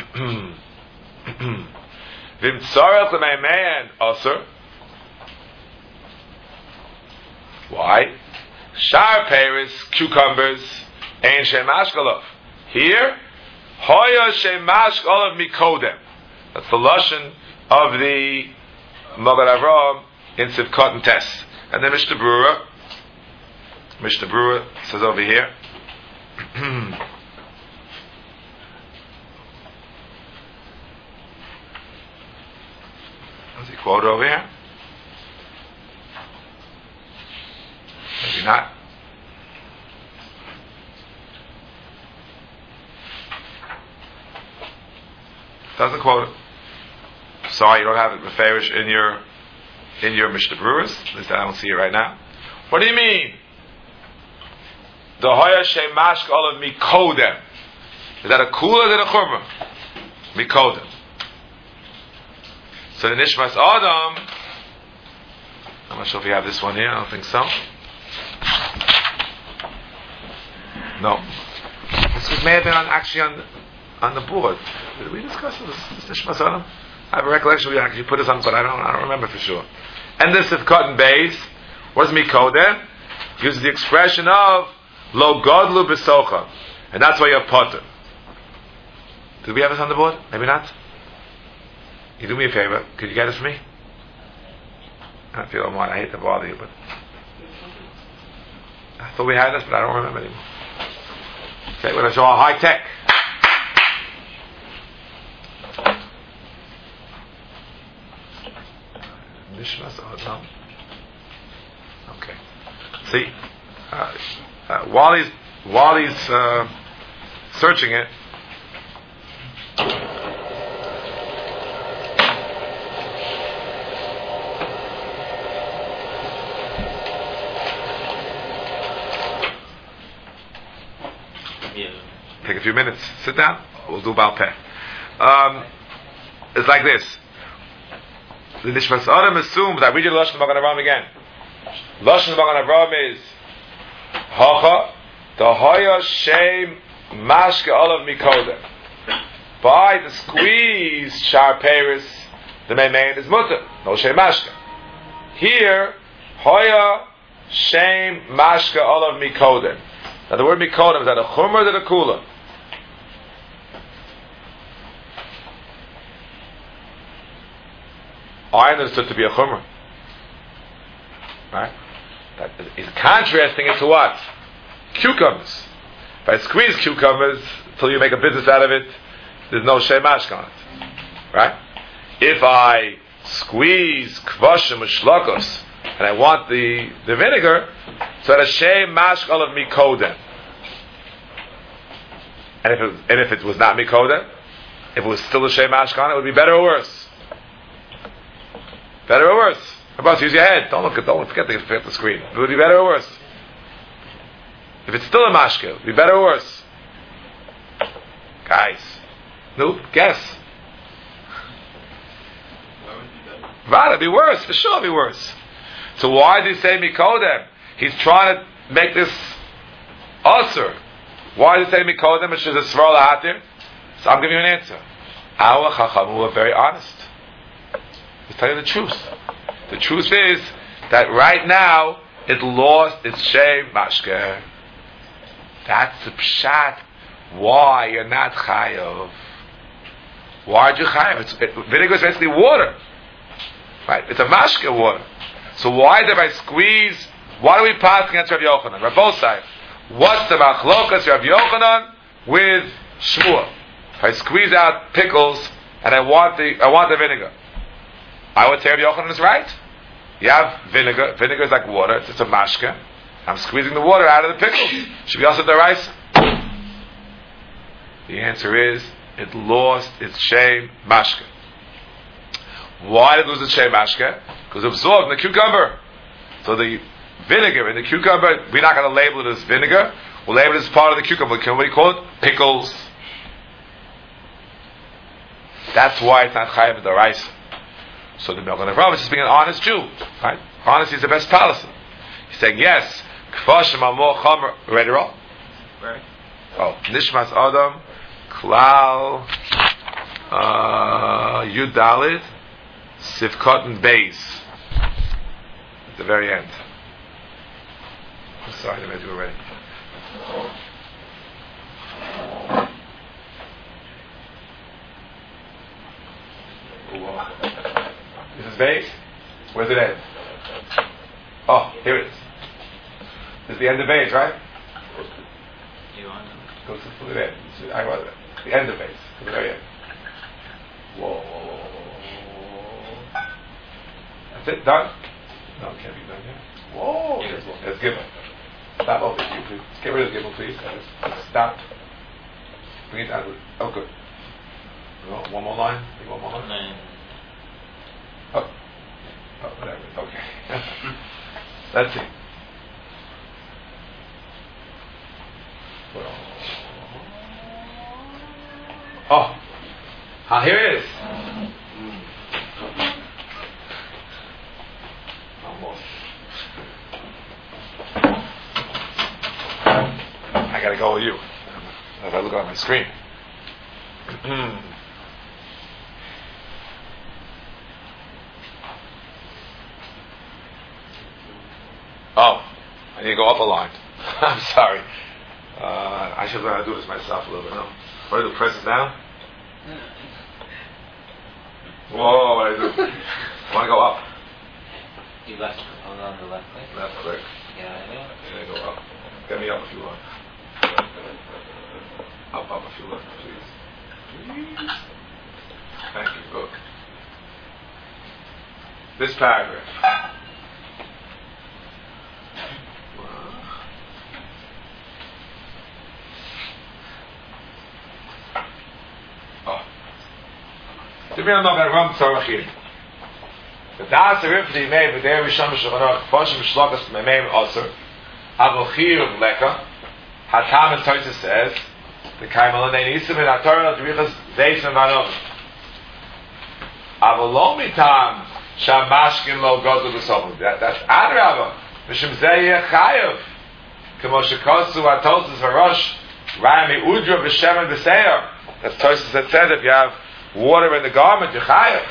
V'imtzarach l'Meimein Osir. Why? Shar peris, cucumbers, ein shem mashkalov. Here, hoya shem mashkalov mikodem. That's the lashon of the Magen Avraham in Sivkot and Tes. And then Mishnah Berurah, Mishnah Berurah says over here, does he quote over here? Maybe not. Doesn't quote it. Sorry, you don't have it mefarish in your in your Mishnah Berurahs. At least I don't see it right now. What do you mean? The hoya shemash olav mikodem. Is that a kula or a churma? Mikodem. So the Nishmas Adam. I'm not sure if you have this one here. I don't think so. No. This was, may have been on, actually on on the board. Did we discuss this? This Nishmas Adam? I have a recollection we actually put this on, but I don't I don't remember for sure. And this is cotton base. What does Mikodem? Uses the expression of Lo Godlu B'Socha. And that's why you're potter. Did we have this on the board? Maybe not. You do me a favor. Could you get it for me? I feel I'm I hate to bother you, but I thought we had this, but I don't remember anymore. Okay, we're going to show our high tech. Nishmas Adam. Okay. See, uh, uh, while he's while he's uh, searching it, take a few minutes. Sit down. We'll do Baal Peh. Um, it's like this. The Nishmas Adam assumes that we do Lashon Magen Avraham again. Lashon Magen Avraham is Hacha Dahaya Shem Mashke Olav Mikodem. By the squeeze Shar Paris, the main is Mutter. No Shem Mashke. Here, Haya Shem Mashke Olav Mikodem. Now the word Mikodem is that a Chumra or a Kula? I understood to be a chumrah, right? That is contrasting it to what? Cucumbers. If I squeeze cucumbers until you make a business out of it, there's no shem mashke on it, right? If I squeeze kvashim and shlokos and I want the, the vinegar, so that a shem mashke of mikodem. And if it, and if it was not mikodem, if it was still a shem mashke on it, it would be better or worse. Better or worse? About use your head. Don't look at. Don't forget to forget the screen. It would be better or worse. If it's still a mashke, it would be better or worse. Guys, no, guess. Right, it'd be worse. For sure, it'd be worse. So why did he say mikodem? He's trying to make this usher. Why did he say mikodem? Which is a svar lahatir. So I'm giving you an answer. Our chachamim were very honest. He's telling you the truth. The truth is that right now it lost its shem mashke. That's the pshat. Why you're not chayav? Why are you chayav? It's, it, vinegar is basically water, right? It's a mashke water. So why did I squeeze? Why do we pass against Rav Yochanan? Rav Bosai. What's the machlokas Rav Yochanan with Shmuel? If I squeeze out pickles and I want the I want the vinegar, I would say Rav Yochanan is right. You have vinegar. Vinegar is like water. It's just a mashke. I'm squeezing the water out of the pickle. Should be also the rice. The answer is it lost its shem mashke. Why did it lose its shem mashke? Because it absorbed in the cucumber. So the vinegar in the cucumber, we're not going to label it as vinegar. We'll label it as part of the cucumber. What do you call it? Pickles. That's why it's not chayav with the rice. So the Magen Avraham is just being an honest Jew, right? Honesty is the best policy. He's saying yes. Kfashim amor chamer. Ready, roll. Right. Oh, Nishmas Adam, Klal, uh, Yud Dalid, Sivkot and Beis. At the very end. I'm sorry, I made you already. This is Beis. Where's it end? Oh, here it is. This is the end of Beis, right? Go to the end. I want it. The end of Beis. To the very end. Whoa. That's it? Done? No, it can't be done yet. Whoa. There's, there's Gimel. Stop over here, please. Get rid of the Gimel, please. Stop. Bring it down. Oh, good. One more line. One more line. Oh. Oh, whatever. Okay. Let's see. Oh. Ah, here it is. Almost. I got gotta go with you. If I look at my screen. Oh, I need to go up a line. I'm sorry. Uh, I should learn how to do this myself a little bit. No, what do I do? Press it down. Whoa, what do I do? I want to go up. You left on, on the left click. Left click. Yeah, I know. Yeah, go up. Get me up if you want. Up, up if you want, please. Please. Thank you. Good. This paragraph. Oh. To be on the Ram Tzarachim. The Das Rifli made with their Risham Shavanoch, Boshim Shlokas Memem Osir, Avochir Leka, Hatam and Toysa says, the Kaimal and Nisim and Atorah Drichas Zeis and Vanov. Avolomitam Shamashkin Lo Gozu B'Sopim. That's Adrava. Mishim Zeyeh Chayev. Kemo Shekosu Atosis Varosh, Rami Udra V'Shem and V'Seir. That's Toysa that said if you have water in the garment, you're Chayev.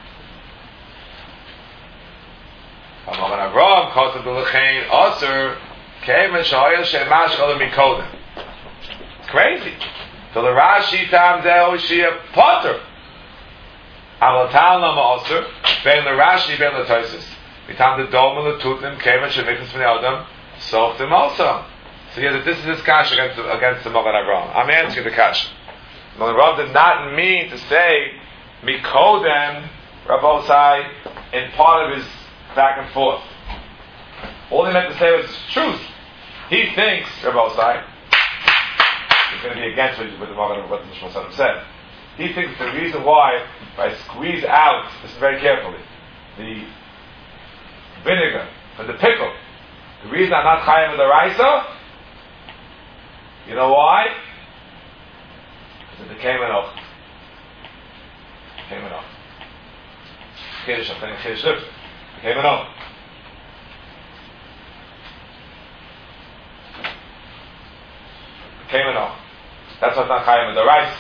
Amaran Avram Kosav B'Lechein Osir Kevin Shoyel Shemash Olam Mikodem. It's crazy. So the Rashi Tam Zeh Shia Potter. Avatal Lama Osir Ben the Rashi Ben the Tosis. Mitam the Dom and the Tutnim Kevin Shemichus B'nei Adam Sochtim also. So yeah, this is his kash against the, against the Magen Avram. I'm answering the kash. Magen Avram did not mean to say Mikodem Rabosai in part of his back and forth. All he meant to say was truth. He thinks, Rabosai, he's going to be against what, what the Magen what the Mishmar Sadim said. He thinks the reason why, if I squeeze out, listen very carefully, the vinegar from the pickle, the reason I'm not chayim with the raisa, you know why? Because it became an oath. Became an oath. Kiddush, I'm saying Kiddush Lipton. Became an oath. Became an oath. That's what's not chayim with the raisa.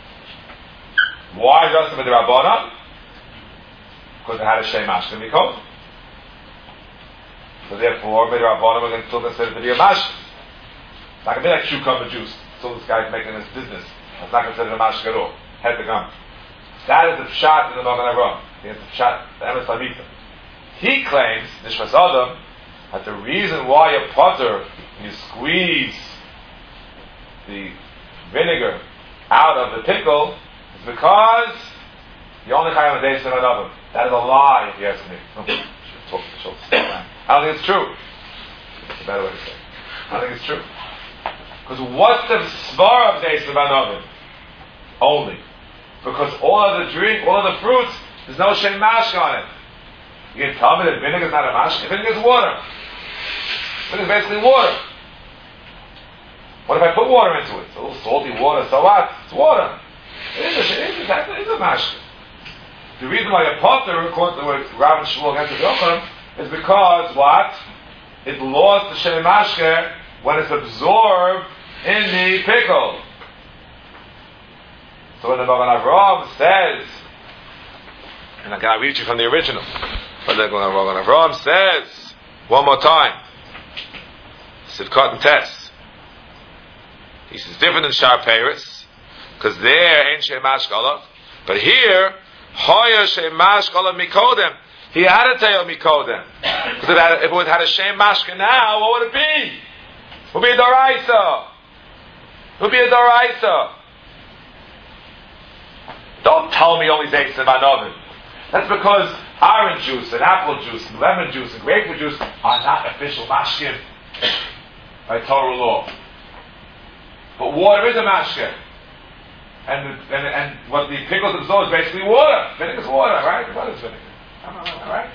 Why just with the Rabbana? Because it had a Shem Mashkin Mikol. So therefore, with the Rabbana, we're going to still consider it to be a Mashkin. It's not going to be like cucumber juice. Still this guy's making his business. It's not considered a Mashkin at all. Head to gum. That is the Pshat in the Magen Avram. It's the Pshat, the Emes Lamita. He claims, Nishmas Adam, that the reason why a potter, you squeeze the vinegar out of the pickle, it's because you only chayim a day of another. That is a lie, if you ask me. I don't think it's true. That's a better way to say it. I don't think it's true. Because what's the svar of days of another? Only. Because all of the drink, all of the fruits, there's no shem mashka on it. You can tell me that vinegar is not a mashka? Vinegar is water. Vinegar is basically water. What if I put water into it? It's a little salty water, so what? It's water. It is a, it is a, it is a mashka. The reason why a potter, according to what Rav and Shmuel against the Yochanan, is because what? It lost the shem mashka when it's absorbed in the pickle. So when the Magen Avram says, and I can read you from the original, but the Magen Avram says one more time, Sivkot and Tess. He says different than Shar Paris, because there ain't Shem Mashkala, but here Hoya Shem Mashkala Mikodem. He had to tell Mikodem, because if it would have had a Shem Mashka now, what would it be? It would be a Doraisa. It would be a Doraisa. Don't tell me only Zeitz and Manovin. That's because orange juice and apple juice and lemon juice and grapefruit juice are not official mashkin by Torah law. But water is a mashkin. And, and and what the pickles absorb is basically water. Vinegar is water, right? What is vinegar? Right?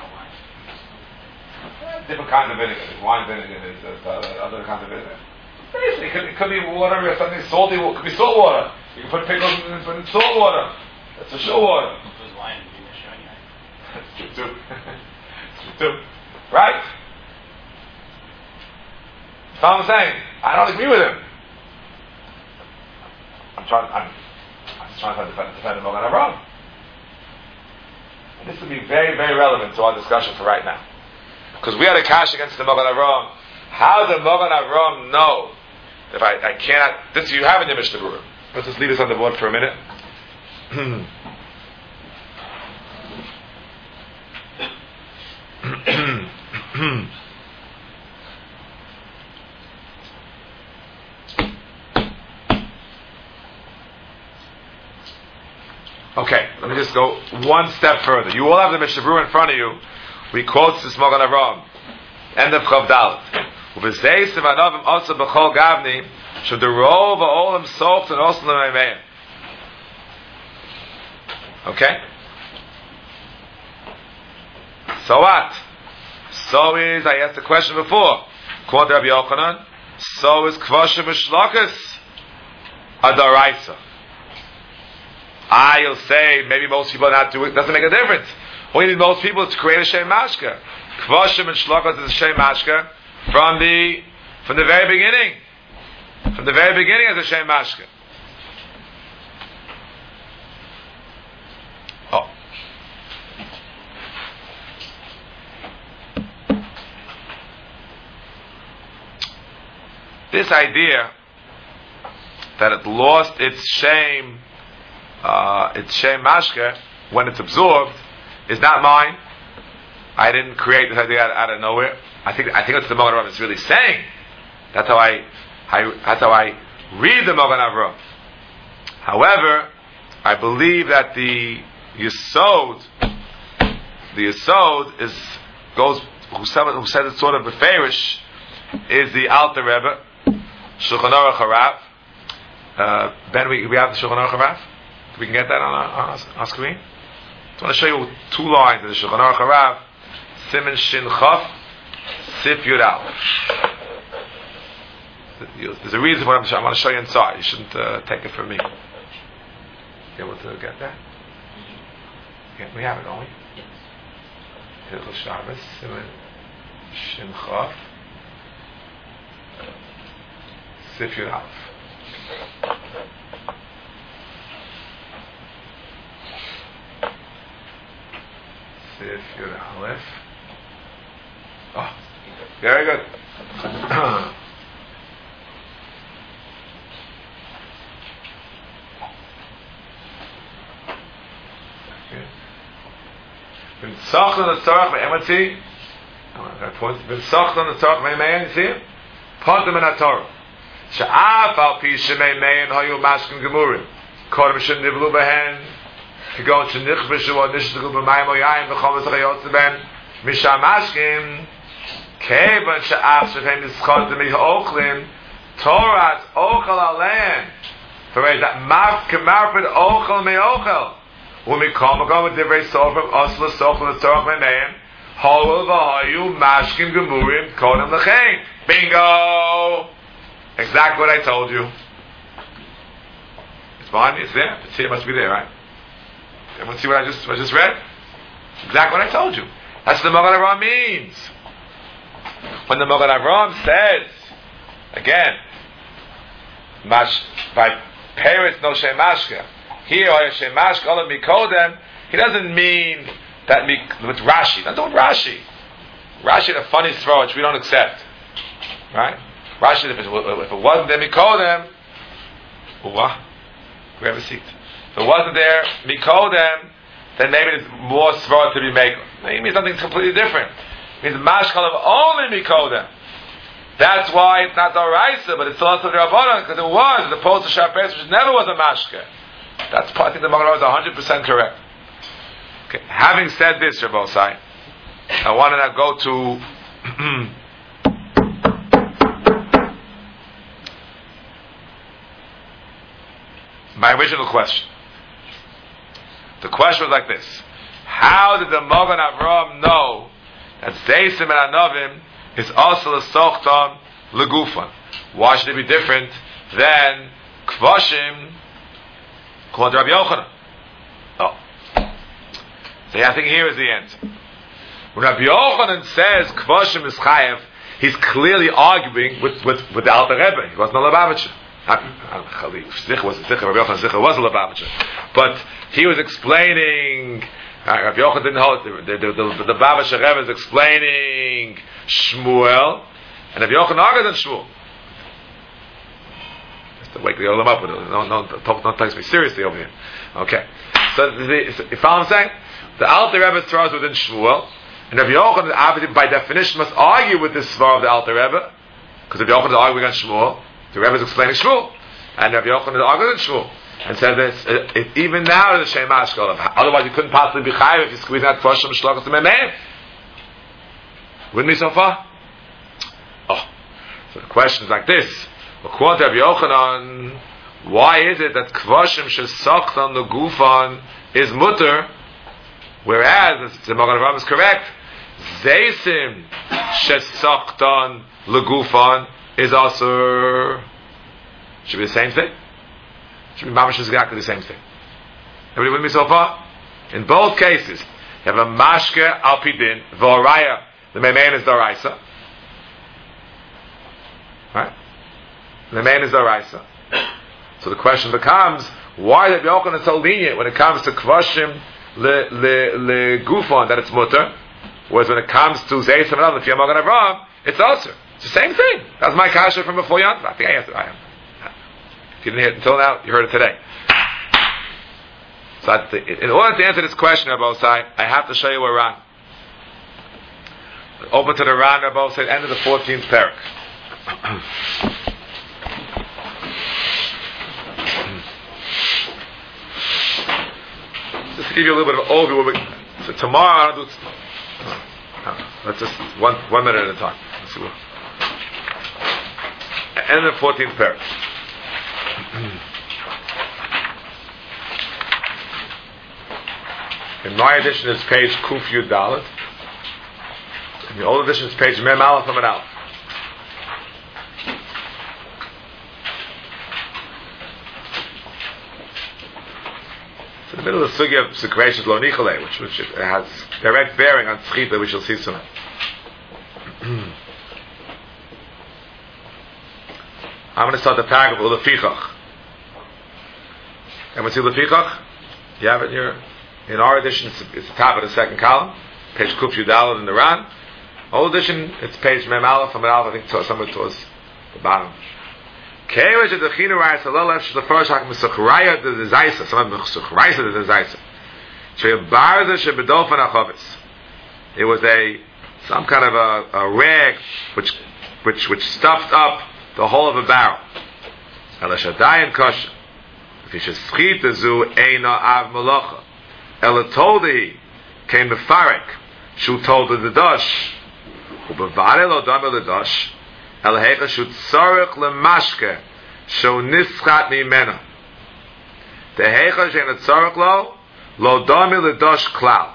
Different kinds of vinegar. There's wine vinegar, there's uh, other kinds of vinegar. Basically, it could, it could be water or something salty. It could be salt water. You can put pickles in, in salt water. That's for sure water. It's true too. It's true too. Right? That's all I'm saying. I don't agree with him. I'm trying. I'm, I'm just trying to defend, defend the Mogan Avram. And this would be very, very relevant to our discussion for right now, because we had a cash against the Mogan Avram. How does the Mogan Avram know if I, I cannot? This you have in your Mishnah Berurah. Let's just leave this on the board for a minute. Okay, let me just go one step further. You all have the Mishnah Berurah in front of you. We quote this Mogan Avram. End of Chav Dalet. Uv'zei sivanovim also b'chol gavni should the rov ha'olam soft and also l'meimeim. Okay? So what? So is, I asked the question before, quote Rabbi Yochanan, so is kvashim v'shlokas a daraisa. I'll say, maybe most people are not doing it, doesn't make a difference. All you need most people is to create a Shem Mashka. Kvashim and Shlokas is a Shem Mashka from the, from the very beginning. From the very beginning as a Shem Mashka. Oh. This idea that it lost its shame, uh, its shame mashke when it's absorbed, is not mine. I didn't create this idea out, out of nowhere. I think I think it's the Mogan Avram is really saying. That's how I, I that's how I read the Mogan Avram. However, I believe that the Yesod, the Yesod is goes who said who said it sort of beferish is the Alter Rebbe, Shulchan Aruch Harav. Uh, ben, we we have the Shulchan Aruch Harav. We can get that on our, on our, our screen. I want to show you two lines in the Shulchan Aruch Harav. Siman Shin Chaf, Sif Yud Aleph. There's a reason why I'm, I want to show you inside. You shouldn't uh, take it from me. You able to get that? Yeah, we have it, don't we? Yes. Hilchos Shabbos, Siman Shin Chaf, Sif Yud Aleph. Sif Yud Aleph. Oh, very good. Bin Sachlan the Tzarach Me'emati. Bin Sachlan the Tzarach Me'emein. See him? Pontim and HaTorah. Sha'af al pi shemei me'en hayu mashkin gemurim. Kodem shem nivlu behen. Kigon shenich b'shu o nishtigu b'mayim o yayim v'chom v'zachayot zeben. Misha mashkin. Kevan sha'af shefem nischotim mi'ochlin. Torah's ochel alein. For that maf kemarpid ochel me'ochel. When we come again with divrei sofrim, osla sofrim l'tzorach me'meim, holol v'hayu mashkin gemurim kodem l'chein. Bingo! Exactly what I told you. It's behind me. It's there. It's here. It must be there, right? Everyone see what I just what I just read? Exactly what I told you. That's what the Mogan Avram means. When the Mogan Avram says, again, mash by parents no shem mashka. Here or shem mashka all of mikodem. He doesn't mean that me with Rashi. Don't do with Rashi. Rashi had a funny throw which we don't accept, right? Rashi, if it, if it wasn't there, Mikodem, what? Grab a seat. If it wasn't there, Mikodem, then maybe there's more svara to be made. It means something completely different. It means Mashkal of only Mikodem. That's why it's not the Oraisa, but it's still also the Rabbanan, because it was, as opposed to Shabbos, which never was a Mashka. That's part, I think the Magen is one hundred percent correct. Okay. Having said this, Rabbosai, I want to now go to my original question. The question was like this: how did the Mogan Avram know that Zeisim and Anovim is also a Sochtam Legufan? Why should it be different than Kvashim called Rabbi Yochanan? Oh, so I think here is the answer. When Rabbi Yochanan says Kvashim is Chayev, he's clearly arguing with with, with the Alter Rebbe. He wasn't a Lubavitcher. Sicha was Sicha. Rabbi Yochanan Sicha was a Lubavitcher, but he was explaining. Uh, Rabbi Yochanan didn't hold the the the, the, the Lubavitcher Rebbe is explaining Shmuel, and Rabbi Yochanan argued than Shmuel. Just to wake the Olam up with it. No, no, don't, don't take me seriously over here. Okay, so, the, so you follow what I'm saying? The Alter Rebbe throws within Shmuel, and Rabbi Yochanan, obviously by definition, must argue with this svar of the Alter Rebbe, because Rabbi Yochanan is arguing against Shmuel. The Rebbe is explaining Shmuel, and Rabbi Yochanan is arguing against Shmuel, and said this uh, it, even now is a Shem Ashkol. Otherwise, you couldn't possibly be chayiv if you squeeze out Kvashim Shlokas to Memeim. Wouldn't be so far? Oh, so the question is like this: according to Rabbi Yochanan, why is it that Kvashim Shesachtan the Gufan is mutter? Whereas the Magen Avraham is correct, Zeisim Shesachtan Legufan is also should be the same thing. Should be mamash exactly the same thing. Everybody with me so far? In both cases, you have a mashke al pidin v'oraya. The meimein is daraisa, right? The meimein is daraisa. So the question becomes, why did Rabbi Yochanan so lenient when it comes to kvashim le le le gufon that it's mutter, whereas when it comes to zeisim and other Magen Avraham, it's also it's the same thing. That's my kasha from before Yom. I think I answered. I am. If you didn't hear it until now, you heard it today. So I th- in order to answer this question, Rabbi Osai, I have to show you a Ran. Open to the Ran, Rabbi Osai, end of the fourteenth parak. Just to give you a little bit of an overview. So tomorrow, I'll do. Uh, let's just one one minute at a time. Let's see what. End of the fourteenth parak. In my edition, it's page Kuf Yud Dalet. In the old edition, it's page Mem Aleph Amud Aleph. It's in the middle of the sugya of Sekretions Lo Nichole, which which has direct bearing on Tzchita, we shall see soon. I'm going to start the paragraph with Lefichach. And we see Lefichach. You have it here. In our edition, it's, it's the top of the second column, page Kuf Yudalad in the Ran. Old edition, it's page Mem Aleph, Amud Aleph, I think to, somewhere towards the bottom. It was a some kind of a, a rag which which which stuffed up the whole of a barrel. If you should schit the zu eina av malacha. Elatoldi came to Farik. Shu told the dash. Ubavare lo dam el dash. Elhecha shu tzarich lemashke. Shu nischat mimena. The hecha shein tzarich lo lo dam el dash klal.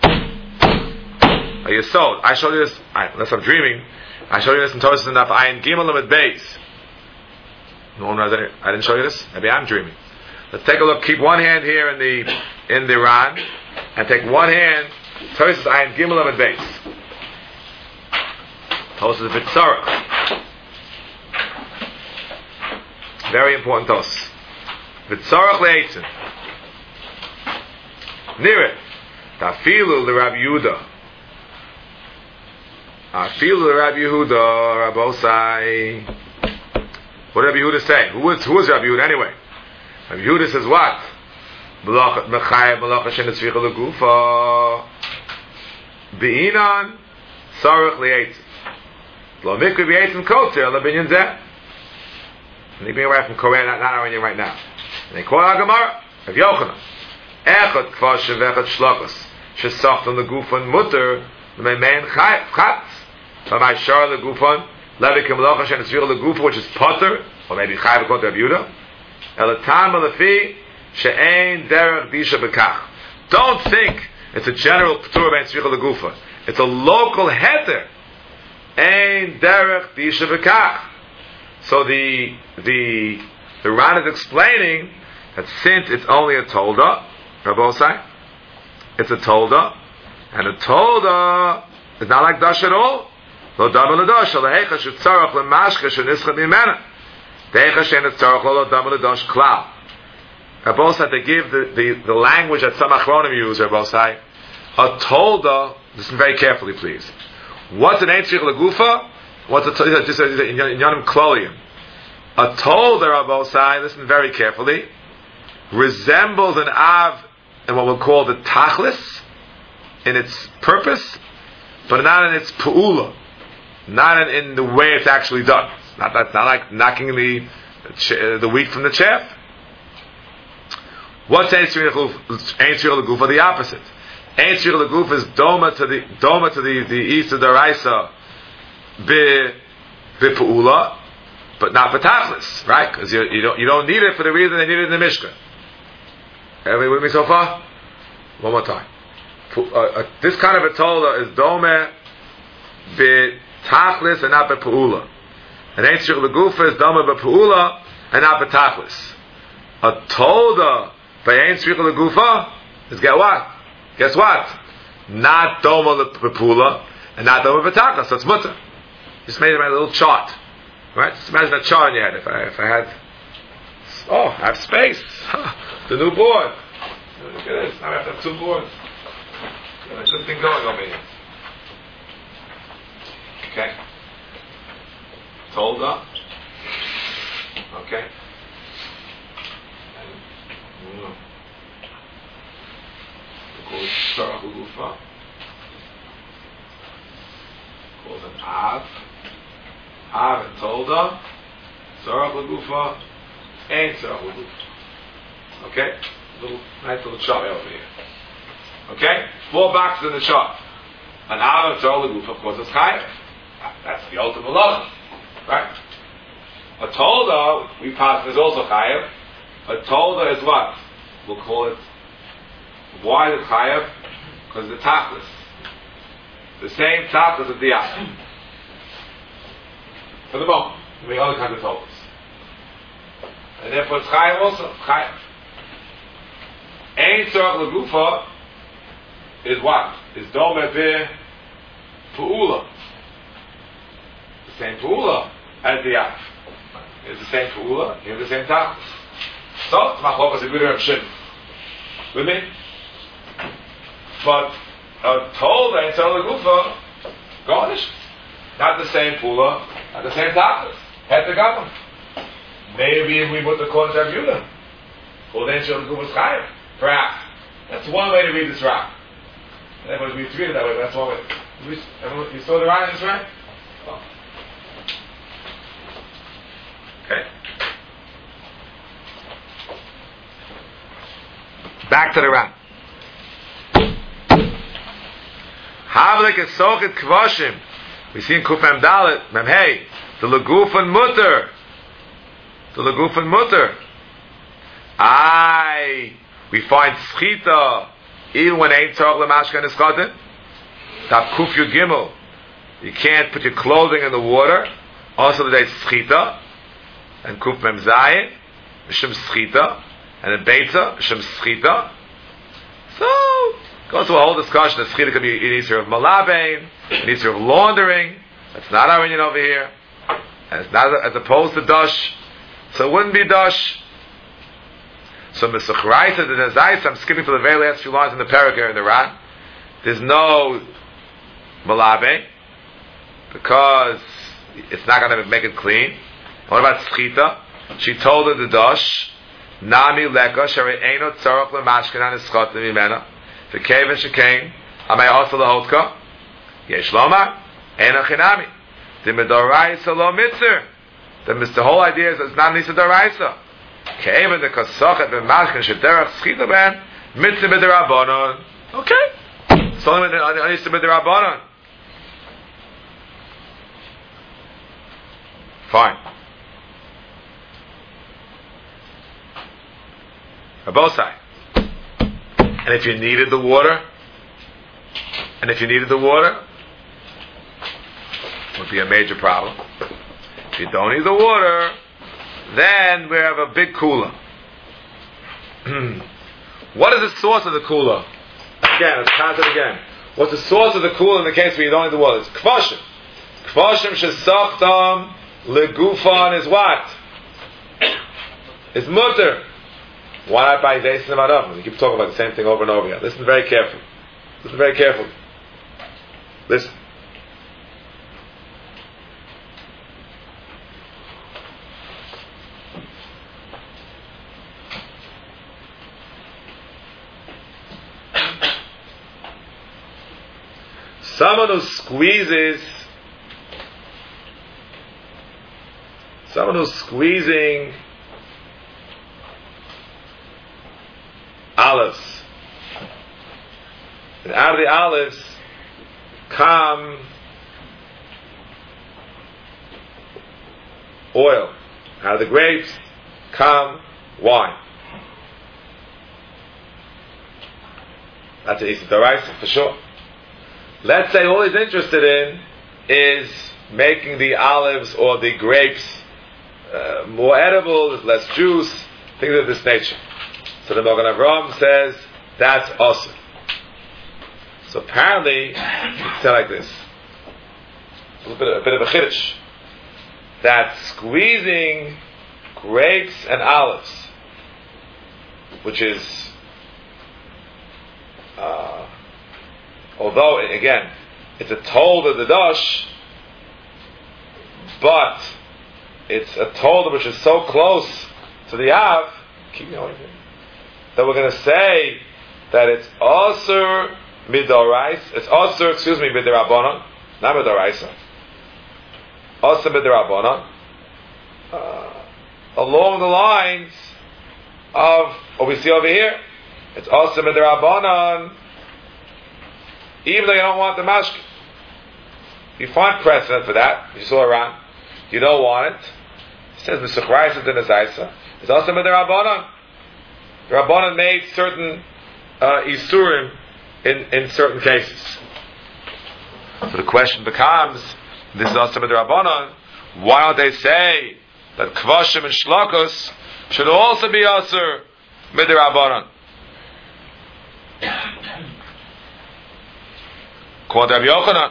A yesod. I showed you this. I, unless I'm dreaming, I showed you this in Tosas enough. Ayin gimel lemad beis. No one knows any. I didn't show you this. Maybe I'm dreaming. Let's take a look. Keep one hand here in the in the Ran, and take one hand. Tosas Ayin Gimel Amud Beis. Tosas Vitzarach. Very important Tosas. Vitzarach le'etzin. Near it. Tafilu leRabbi Yehuda. Tafilu leRabbi Yehuda. Rabbi Osai. What did Rabbi Yehuda say? Who was who was Rabbi Yehuda anyway? Rabbi Yehuda says what? Mechayim malacha shenetzvicha legufa beinan sarich li'etzim lo mikri b'etzim koter lebinyan zeh. And they bring away from Korea, not not Iranian right now. And they call our Gemara Rabbi Yochanan echad kvashim v'echad shlokas shesachtan legufan muter l'meimein chatz v'may shar legufan levikim malacha shenetzvicha legufa, which is potter or maybe chayav according to Rabbi Yehuda. Don't think it's a general p'tur ben tzricha legufa. It's a local heter. Ein derech disha b'kach. So the the the Ran is explaining that since it's only a tolda, Rabbi Osai, it's a tolda, and a tolda is not like dash at all. Lo dabel dash lehecha shutzarach lemashka shenischa mimena. The Rabosai, they give the, the, the language that some achronim use, Rabosai, a tolda, listen very carefully please. What's an Eintzrich Lagufa? What's a tolda? Just in Yonim Klolium. A tolda, Rabosai, listen very carefully, resembles an Av in what we'll call the Tachlis, in its purpose, but not in its Pu'ula. Not in, in the way it's actually done. It's not, that's not like knocking the, the wheat from the chaff. What's Ein Tzrich L'Gufa? The opposite. Ein Tzrich L'Gufa is doma to the doma to the the east of the Raisa, be bepuula, but not betachlis, right? Because you, you don't you don't need it for the reason they need it in the Mishkan. Everybody with me so far? One more time. Uh, uh, this kind of a tola is doma betachlis and not bepuula. And Ein Tzrich L'Gufa is doma bepuula and not betachlis. A tolda by Ein Tzrich L'Gufa is get what? Guess what? Not Doma L'Pula and not Doma B'Tachlis. So it's mutter. Just made a little chart, right? Just imagine a chart in your head. If I if I had, oh, I have space. The new board. Look at this. Now I have to have two boards. Got a good thing going over here. Okay. Tolda. Okay. Mm. Called Sarach L'Gufa. Called an Av. Av and Tolda. Sarach L'Gufa. And Sarach L'Gufa. Okay? Little, nice little chart over here. Okay? Four boxes in the chart. An Av and Sarach L'Gufa, of course, is Chayav. That's the ultimate law. Right? A Tolda, we pass, is also Chayav. A tolda is what? We'll call it. Why the chayav? Because the tachlis. The same tachlis as the yach. For the moment. We make other kinds of toldas. And therefore it's chayav also. Chayav. Ein Tzarech L'Gufa is what? Is dome be pu'ula. The same pu'ula as the yach. It's the same pu'ula. Here's the same tachlis. So, it's machlokas a good Reb Shimon. With me? But uh, told Ein Tzarech L'Gufa, garnish. Not the same pula, not the same tachlis. Had to got them. Maybe if we put the corn to Yehuda. Well, Ein Tzarech L'Gufa is chayav. Perhaps. That's one way to read this rock. Everyone we read it that way, but that's one way. You, everyone, you saw the rock in this right? Oh. Okay. Back to the Ran. Havlik is sochet kvashim. We see in Kufam Dalet, Memhei, the Legufan Mutter. The Legufan Mutter. Aye, we find Schita, even when Ein Tzarech L'Mashka Niskatin. Taf Kuf Yud Gimel. You can't put your clothing in the water. Also, there's Schita. And Kuf Mem Zayin, Mishum Schita. And in Beitza, Shem Schita. So, goes to a whole discussion that Schita could be an issue of Malabain, an issue of laundering. That's not our Indian over here. And it's not as opposed to Dush. So it wouldn't be Dush. So Mesachraita, the Nazais, I'm skipping for the very last few lines in the parak here in the Ran. There's no Malabain, because it's not going to make it clean. What about Schita? She told her the Dush, Nami leka shari eino tzarech lemashkenan eschotim imena v'keven shekain amay also lehotka yesh lomar eino chinami the midoraisa lo mitzer. The whole idea is it's not nisa doraisa. Keven the kasachet b'mashken shederach schita ben mitzer b'derabanan. Okay, so only nisa b'derabanan. Fine. Both sides. And if you needed the water, and if you needed the water, it would be a major problem. If you don't need the water, then we have a big cooler. What is the source of the cooler? Again, let's count it again. What's the source of the cooler in the case where you don't need the water? It's kvashim. Kvashim shesachtam legufan is what? is mutter. Why not buy Zeisim Aravim? You keep talking about the same thing over and over again. Listen very carefully. Listen very carefully. Listen. Someone who squeezes, someone who's squeezing olives, and out of the olives come oil. Out of the grapes come wine. That's an Issa D'Oraisa for sure. Let's say all he's interested in is making the olives or the grapes uh, more edible, there's less juice, things of this nature. So the Magen Avraham says that's awesome. So apparently, it's like this. A, little bit, a bit of a chiddush. That squeezing grapes and olives, which is uh, although, again, it's a tolda of the dash, but it's a tolda which is so close to the av, keep going here, that we're going to say that it's also midorais, it's also, excuse me, midorabonon, not midoraisa, also midorabonon, uh, along the lines of what we see over here. It's also midorabonon, even though you don't want the mashke. You find precedent for that. You saw Iran. You don't want it. It says Mishuchraisa Dinasaisa. It's also with the Rabbanon. The Rabbanon made certain uh, Isurim in, in certain cases. So the question becomes, this is also with the Rabbanon, why don't they say that Kvashim and Shlokos should also be also with the Rabbanon? Quote Rabbi Yochanan.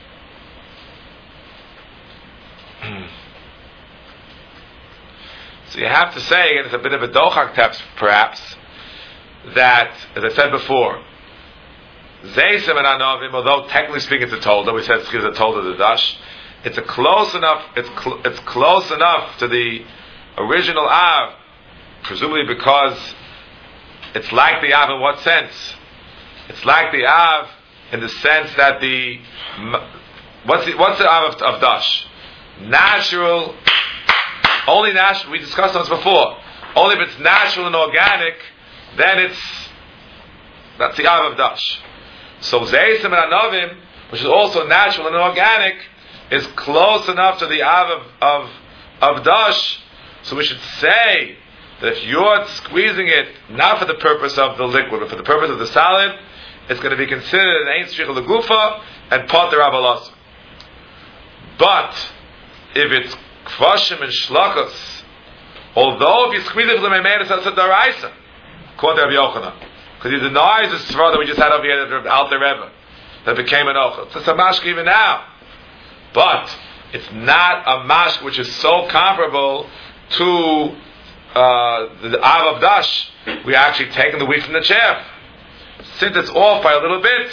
So you have to say, again, it's a bit of a dochak text, perhaps, that, as I said before, Zeisim and Anovim, although technically speaking it's a tolda, we said it's a tolda the dash, it's a close enough, it's cl- it's close enough to the original Av, presumably because it's like the Av in what sense? It's like the Av in the sense that the what's the what's the Av of, of dash? Natural, only natural. We discussed this before. Only if it's natural and organic, then it's that's the Av of dash. So Zeisim and Anovim, which is also natural and organic, is close enough to the Av of of, of dash. So we should say that if you're squeezing it not for the purpose of the liquid, but for the purpose of the solid, it's going to be considered an Ein Stricha L'Gufa and Poter Avalos. But if it's Kvashim and Shlokos, although if you squeeze it for the Meimein, it's a D'Oraisa, according to Rabbi Yochanan, because he denies the Svar that we just had over here, the Alter Rebbe, that became an Ochel. It's a mashke even now. But it's not a mashke which is so comparable to uh, the Av of Dash. We're actually taking the wheat from the chaff. Since it's off by a little bit,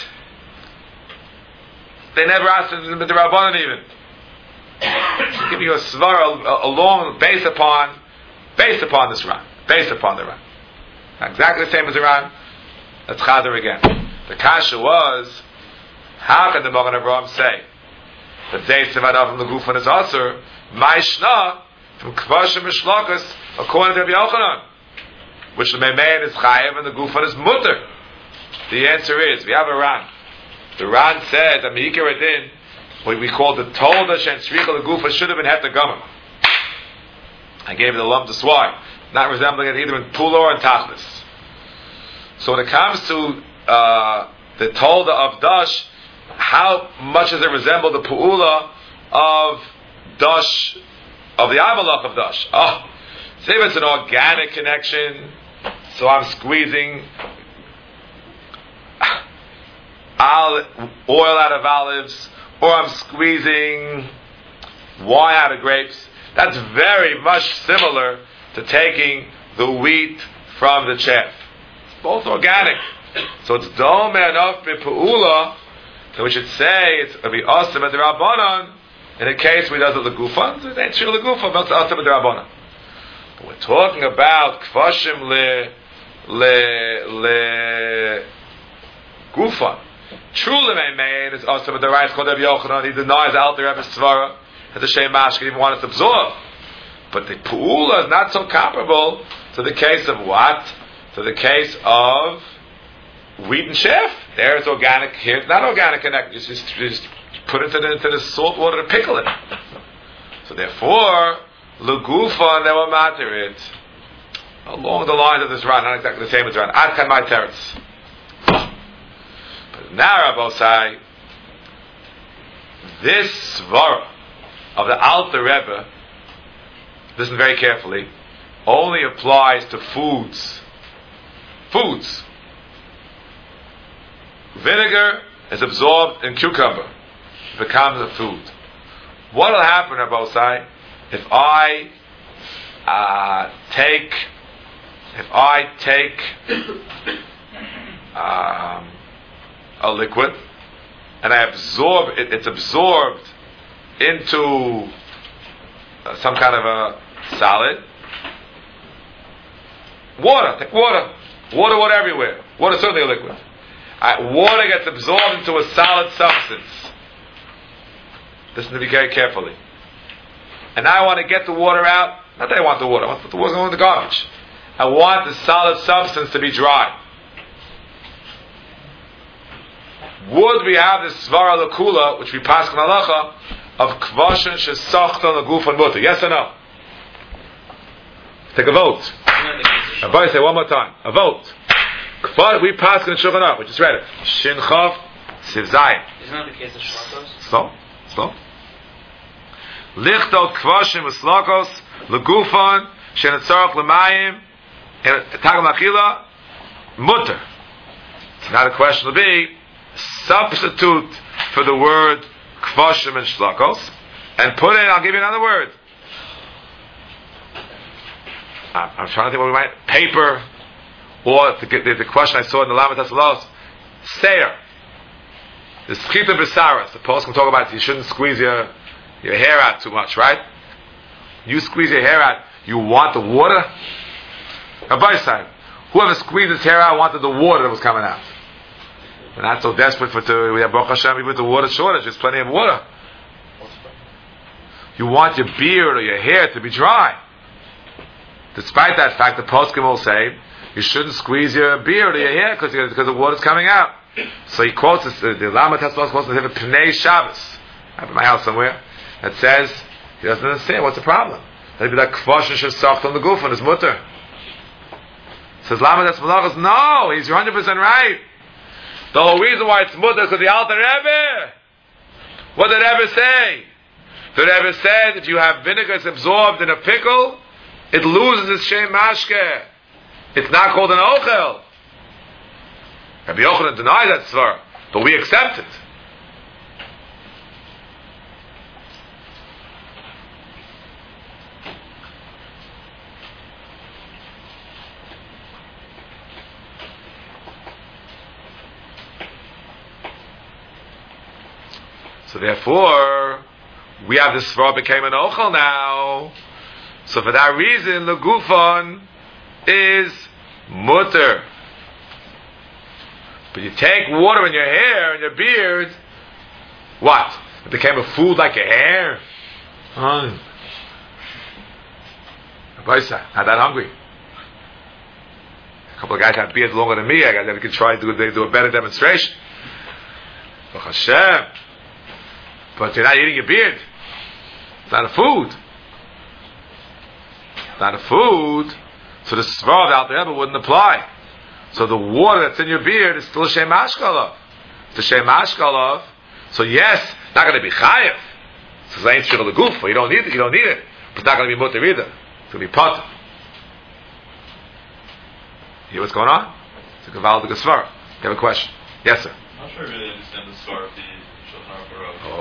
they never asked the Rabbanan even. To give you a svar, a, a long, based upon, based upon this Ran, based upon the Ran. Not exactly the same as the Ran. Let's chazer again. The kasha was, how can the Magen Avraham say that Zeisim Adav from the Gufan is Asur, Ma'ishna from Kvashim Mishlokas, according to Rabbi Yochanan, which the Meimein is Chayev and the Gufan is Mutter? The answer is, we have a Ran. The Ran said that Meikar Adin, what we call the Tolda Shen Tzricha L'Gufa, should have been Het Gama. I gave it a lump to swine, not resembling it either in Pula or in Tachlis. So when it comes to uh, the Tolda of Dash, how much does it resemble the Pu'ula of Dash, of the Amalach of Dash? Oh, say if it's an organic connection, so I'm squeezing oil out of olives, or I'm squeezing wine out of grapes. That's very much similar to taking the wheat from the chaff. Both organic. So it's dome enough in Pa'ula that we should say it's going to be awesome at the Rabbanon in a case where he does it legufan. So it ain't sure legufan, but it's awesome at the Rabbanon. But we're talking about kfashim le le le gufan. Truly, my man is awesome at the right. Called Rabbi Yochanan. He denies Alter Rebbe's svara as a shem mashke. He even wants to absorb. But the Pa'ula is not so comparable to the case of what? To the case of wheat and chaff. There it's organic. Here it's not organic. Connect. Just, just, just put it into the, into the salt water to pickle it. So therefore, legufa never matter it. Along the lines of this Ran, not exactly the same as Ran. Ad kan my teretz. But now Rabbosai, this svara of the Alter Rebbe, listen very carefully, only applies to foods. Foods. Vinegar is absorbed in cucumber. It becomes a food. What will happen, Rabbosai, if I uh, take, if I take um, a liquid and I absorb it, it's absorbed into uh, some kind of a solid. Water, take water. Water, water everywhere. Water is certainly a liquid. Uh, water gets absorbed into a solid substance. Listen to me very carefully. And now I want to get the water out. Not that I want the water. I want the water going in the garbage. I want the solid substance to be dry. Would we have this svara lakula, which we pass on halacha, of kvashin shesachton legufan mutter? Yes or no? Take a vote. Everybody say one more time. A vote. Kvad, we pass in Shulchan Aruch. We just read it. Shin Chav Siv Zayin. Isn't that the case of shlakos? Slow, slow. Lichtot kvashim v'slakos legufan shenetzarach lemayim and tagam achila mutter. It's not a question to be substitute for the word kvashim and shlakos and put in. I'll give you another word. I'm trying to think what we might paper, or the, the, the question I saw in the Lamed Hasalos, seir. The schita b'saras. The post can talk about you shouldn't squeeze your your hair out too much, right? You squeeze your hair out, you want the water. Rabbi Simon, whoever squeezed his hair out wanted the water that was coming out. We're not so desperate for to we have Baruch Hashem with the water shortage. There's plenty of water. You want your beard or your hair to be dry. Despite that fact, the poskim will say you shouldn't squeeze your beard or your hair because because the water's coming out. So he quotes this, the Lamed Hasalos quotes the Pnei Shabbos. I have it in my house somewhere. That says he doesn't understand what's the problem. That'd be like kvashin shesachton on the gufan his mutter. Says Lamed Hasalos, no, he's one hundred percent right. The whole reason why it's mutter is because the Alter Rebbe. What did Rebbe say? The Rebbe said if you have vinegar it's absorbed in a pickle, it loses its shem mashke. It's not called an ochel. Rabbi Yochanan denies that svar, but we accept it. So therefore, we have this svar became an ochel now. So for that reason, the gufan is mutter. But you take water in your hair and your beard, what? It became a food like your hair? Oh. Not that hungry. A couple of guys have beards longer than me. I got them can try to do, they do a better demonstration. Baruch Hashem. But you're not eating your beard. It's not a food. Not a food, so the svar out there wouldn't apply. So the water that's in your beard is still a shem ashkalov. It's a shem ashkalov. So yes, not going to be chayev. So ain't shechal leguf. You don't need it. You don't need it. But it's not going to be mutter either. It's going to be potter. Hear what's going on? It's a gavaldik svar. You have a question? Yes, sir. I'm not sure I really understand the svar of the Shulchan Aruch.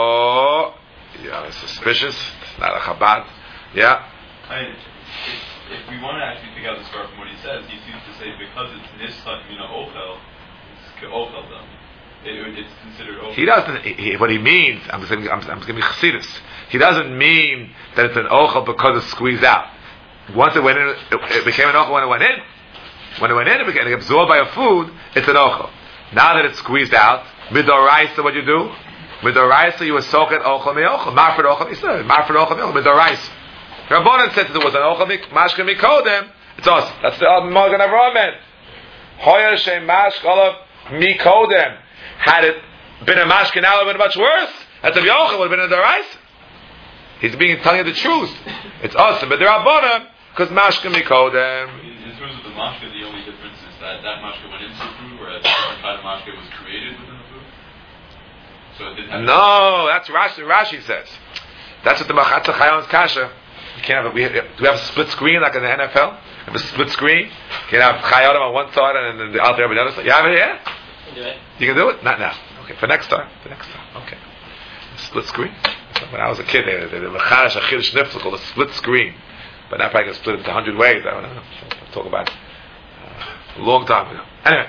Oh, yeah, it's suspicious. It's not a Chabad. Yeah. I mean, if we want to actually pick out the scar from what he says, he seems to say because it's nischa mina ochel, it's ke'ochel them. It, it's considered ochel. He doesn't. He, what he means, I'm just giving, I'm, I'm just giving chassidus. He doesn't mean that it's an ochel because it's squeezed out. Once it went in, it, it became an ochel when it went in. When it went in, it became absorbed by a food. It's an ochel. Now that it's squeezed out, midoraisa, what you do? Midoraisa, you soak it ochel me'ochel. Marfred ochel, he said, marfred ochel me'ochel, midoraisa. Rabbanan said that there was an ochel mashka mikodem. It's awesome. That's the Magen Avraham meant. Hoyer shem mashka mikodem. Had it been a mashka, now it would have been much worse. That's a yochel, would have been a doraisa. He's being telling you the truth. It's awesome, but the Rabbanan, because mashka mikodem. In, in terms of the mashka, the only difference is that that mashka went into the food, whereas the different kind of mashka was created within the food. So it didn't have. No, that's Rashi. Rashi says. That's what the Machatza Chayon's kasha. You can't have a, we have, do we have a split screen like in the N F L? Have a split screen? You can have Chayonim on one side and then the Alter Rebbe on the other side. You have it here? You can do it. You can do it? Not now. Okay, for next time. For next time. Okay. Split screen. So when I was a kid, they they were Chadash Achil Shnifzel called a split screen. But now probably can split it into a hundred ways. I don't know. I'll talk about it. Uh, a long time ago. Anyway.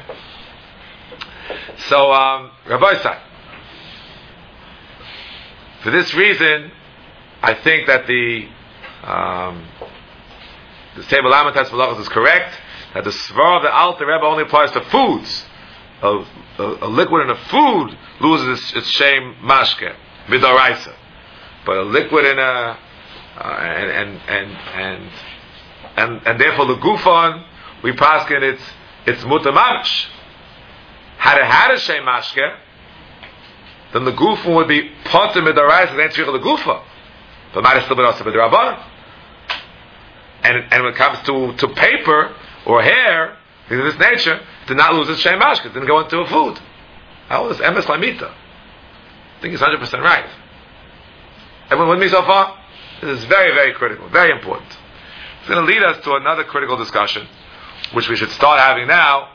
So, um, Rabbi Isai. For this reason, I think that the um, the Table Lamentas Malachas is correct, that the Svar of the Alter Rebbe only applies to foods. A, a, a liquid in a food loses its, its shame mashke, midoraisa. But a liquid in a uh, and, and and and and and therefore the gufon we paskin it's it's mutamamish. Had it had a shame mashke, then the gufon would be potter midoraisa then tzricha the gufa. But might have still been also with the Rabbanan. And and when it comes to, to paper or hair, things of this nature, did not lose its shem mashka, didn't go into a food. How is emes lamita? I think it's one hundred percent right. Everyone with me so far? This is very, very critical, very important. It's going to lead us to another critical discussion, which we should start having now.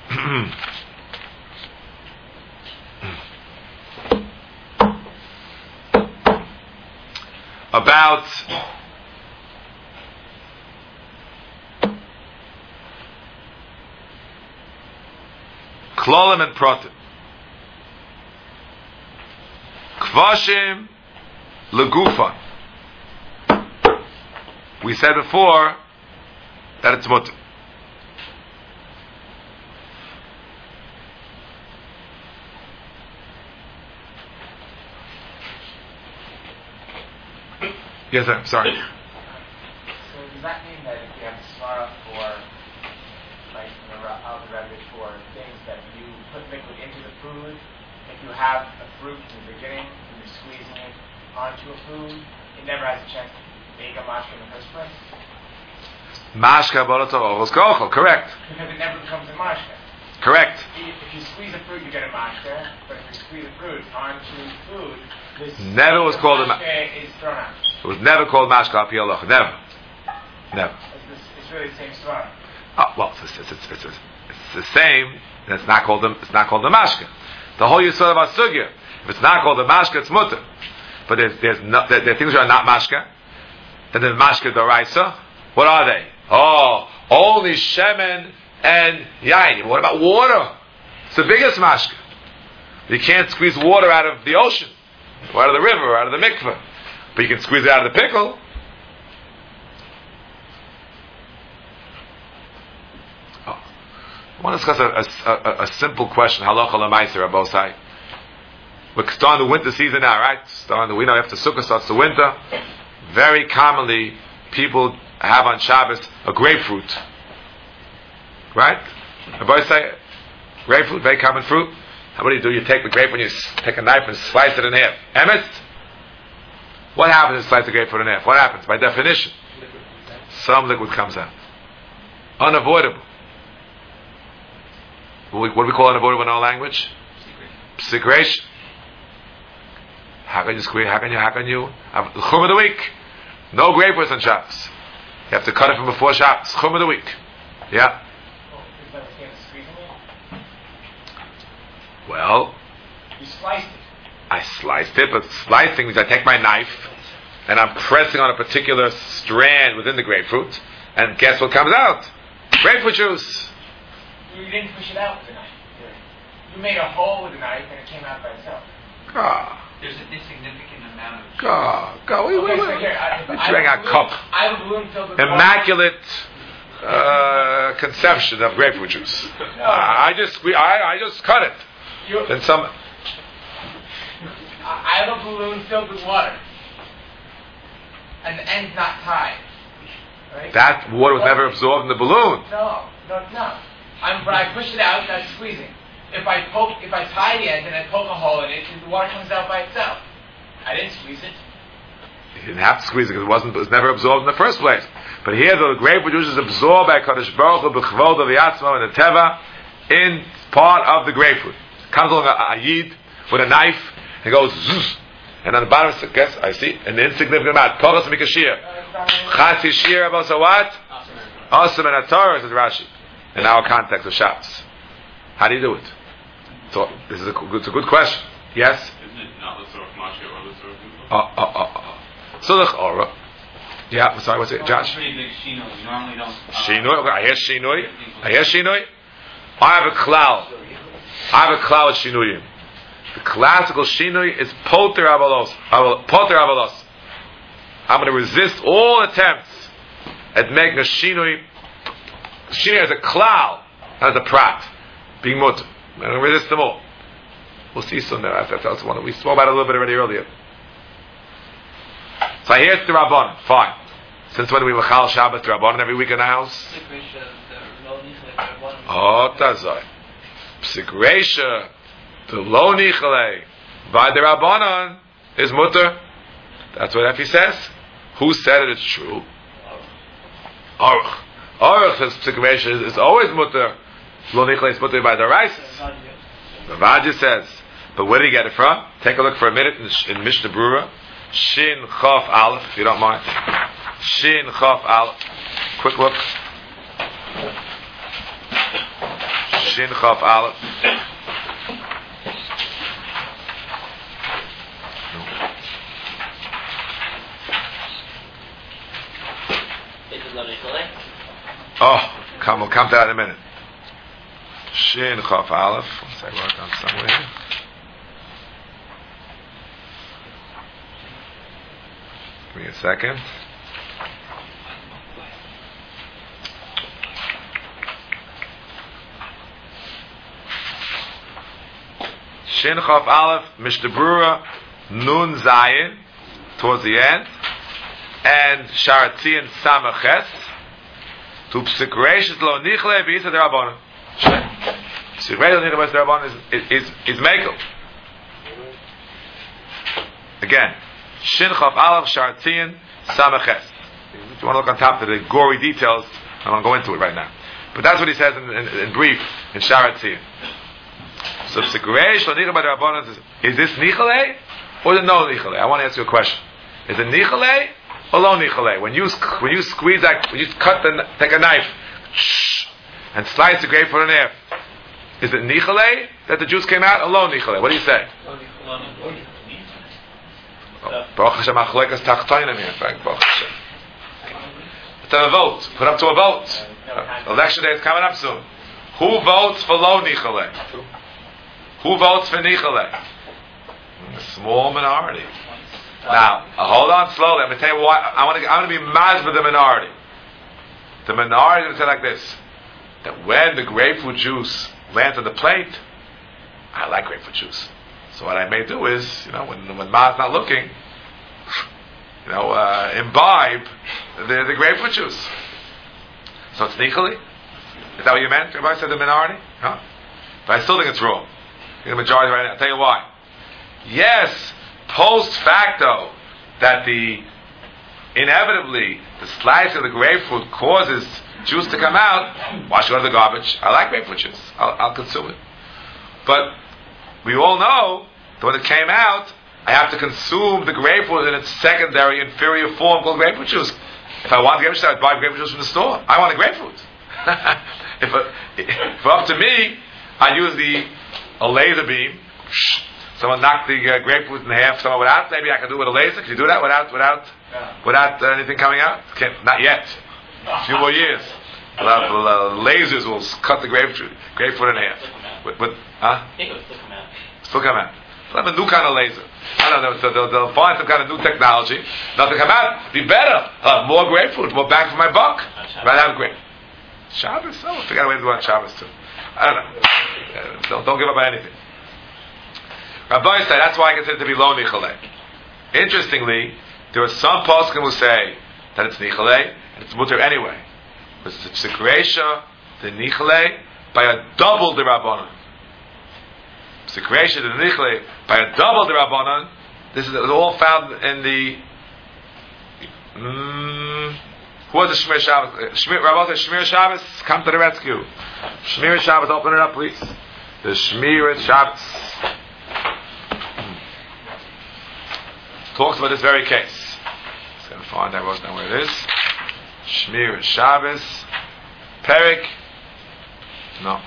About klolim and protim, kvashim legufan. We said before that it's mutter. Yes, sir. Sorry. So does that mean that if you have a svara for, like the Alter Rebbe, for things that you put liquid into the food, if you have a fruit in the beginning and you're squeezing it onto a food, it never has a chance to make a mashka in the first place? Mashka b'olatzavos kochel. Correct. Because it never becomes a mashka. Correct. If you squeeze a fruit, you get a mashka, but if you squeeze a fruit onto food, this never was called a mashka is thrown out. It was never called mashka al pi halacha. Never. Never. It's, it's really the same svara. Oh, well, it's, it's, it's, it's, it's the same. And it's not called the, it's not called the mashka. The whole yisod of asugya. If it's not called the mashka, it's mutter. But there's there's no, there, there are things that are not mashka. Then there's mashka doraisa. What are they? Oh, only shemen and yain. What about water? It's the biggest mashka. You can't squeeze water out of the ocean, or out of the river, or out of the mikveh. But you can squeeze it out of the pickle. Oh. I want to discuss a, a, a, a simple question. Halacha l'maaseh, Rabbosai. We're starting the winter season now, right? Starting the, we know after Sukkot starts the winter. Very commonly, people have on Shabbos a grapefruit. Right? Rabbosai, grapefruit, very common fruit. How what do you do? You take the grapefruit and you take a knife and slice it in half. Emet? What happens if you slice the grapefruit in half? What happens? By definition, some liquid comes out. Unavoidable. What, we, what do we call unavoidable in our language? Secretion. How can you squeeze? How can you? How can you? Have the chum of the week. No grapefruits on Shabbos. You have to cut it from before Shabbos. Chum of the week. Yeah. Well, you sliced it. I sliced it, but slicing means I take my knife and I'm pressing on a particular strand within the grapefruit, and guess what comes out? Grapefruit juice. You didn't push it out with the knife. You made a hole with the knife and it came out by itself. God. There's an insignificant amount of. God. God. Wait, wait, Okay, wait. so here, I, Let's I bring have our a balloon- cup. I have a balloon filled with Immaculate uh, conception of grapefruit juice. No. I just, we, I, I just cut it. You, Then some. I have a balloon filled with water, and the end's not tied. Right? That water was never absorbed in the balloon. No, no, no. I'm, when I push it out, that's squeezing. If I poke, if I tie the end and I poke a hole in it, the water comes out by itself. I didn't squeeze it. You didn't have to squeeze it because it wasn't, it was never absorbed in the first place. But here the grapefruit juice is absorbed by Kadosh Baruch Hu b'chvod of Yatzma and the Teva in part of the grapefruit. Comes along a, a yid with a knife and goes zzz, and on the bottom it says, I see, an insignificant amount. Koros mikashir. Chatzi shir about so what? Awesome and a Torah, says Rashi. In our context of Shabbos. How do you do it? So this is a, it's a good question. Yes? Isn't it not the sort of mashke or the sort of people? Oh, oh, oh, oh. So the Chora. Yeah, I'm sorry, what's it? Josh? Pretty big shinoi. You normally don't. Uh, Shinoi. Okay, I hear Shinoi. I hear Shinoi. I have a klal. I have a klal with Shinuyim. The classical Shinoi is Poter Avalos. Poter Avalos. I'm going to resist all attempts at making a Shinoi. Shinoi as a klal, not as a prat. Being mutter. I'm going to resist them all. We'll see soon there. That's, that's one that we spoke about a little bit already earlier. So I hear it's the Rabban. Fine. Since when do we Machal Shabbat the Rabban every week in the house? Oh, Tazai. Psikresha. The Lo Nichalei. By the Rabbanon is mutter. That's what Effie says. Who said it? It's true. Aruch. Aruch says Psikresha is, is always mutter. Lo Nichalei is mutter by the Rises. Ravaji says, but where did he get it from? Take a look for a minute in, in Mishnah Brura. Shin Chaf Aleph, if you don't mind. Shin Chaf Aleph. Quick look. Shin Chaf Aleph. Oh, come, we'll come to that in a minute. Shin Chaf Aleph. One second, work on somewhere here. Give me a second. Shin Chaf Aleph, Mishnah Brura, Nun Zayin, towards the end, and Sharatzi and Samaches, to Psikresh Lo Nichle V'Yisa Derabbanan. Psikresh Lo Nichle V'Yisa Derabbanan is is is Mekel. Again. Shin Chaf Aleph Sharatzian Samaches. If you want to look on top of the gory details, I don't want to go into it right now. But that's what he says in, in, in brief in Sharatzian. So Psikreish Lo Nichalei B'Derabbanan is, is this Nichalei or is it no Nichalei? I want to ask you a question. Is it Nichalei or Lo Nichalei? When you when you squeeze that, when you cut the take a knife and slice the grapefruit in half, is it Nichalei that the juice came out or Lo Nichalei? What do you say? Baruch Hashem Achleikas Tachtoinim here. Baruch Hashem. It's a vote. Put up to a vote. Election day is coming up soon. Who votes for Lo Nichalei? Who votes for Nichalei? A small minority. Now, uh, hold on slowly. I'm going to tell you why. I want to. I'm going to be mad with the minority. The minority is going to say like this: that when the grapefruit juice lands on the plate, I like grapefruit juice. So what I may do is, you know, when when Ma's not looking, you know, uh, imbibe the, the grapefruit juice. So it's Nichali? Is that what you meant? Everybody said the minority? Huh? But I still think it's wrong. The majority right now. I'll tell you why. Yes, post facto, that the inevitably the slice of the grapefruit causes juice to come out. Wash it out of the garbage. I like grapefruit juice. I'll, I'll consume it. But we all know that when it came out, I have to consume the grapefruit in its secondary, inferior form called grapefruit juice. If I want grapefruit juice, I'd buy grapefruit juice from the store. I want a grapefruit. if, a, if up to me, I use the a laser beam. Someone knocked the uh, grapefruit in half. Someone without, maybe I can do it with a laser. Can you do that without without Yeah. without uh, anything coming out? Can't, not yet. A few more years. A lot of, a lot of lasers will cut the grapefruit, grapefruit in half. But, but, huh? I think it would still come out. Still come out. They'll have a new kind of laser. I don't know. So they'll, they'll find some kind of new technology. Nothing come out. Be better. I'll have more grapefruit, more bang for my buck. Right? Have grape. Shabbos. Oh, we'll figure out a way to do on Shabbos too. I don't know. Uh, don't, don't give up on anything. Rabbi said that's why I consider it to be lo nichalei. Interestingly, there are some poskim who say that it's nichalei and it's mutter anyway. Because it's a psikresha, the nichalei, by a double the rabbanon. Psikresha, the nichalei, by a double the rabbanon. This is all found in the. Mm, who was the Shmir Shabbos? Shmir, Rabbi said Shmir Shabbos, come to the rescue. Shmir Shabbos, open it up, please. The Shmir Shabbos talks about this very case. Just going to find, I wrote down where it is. Shmir Shabbos, Perik. No.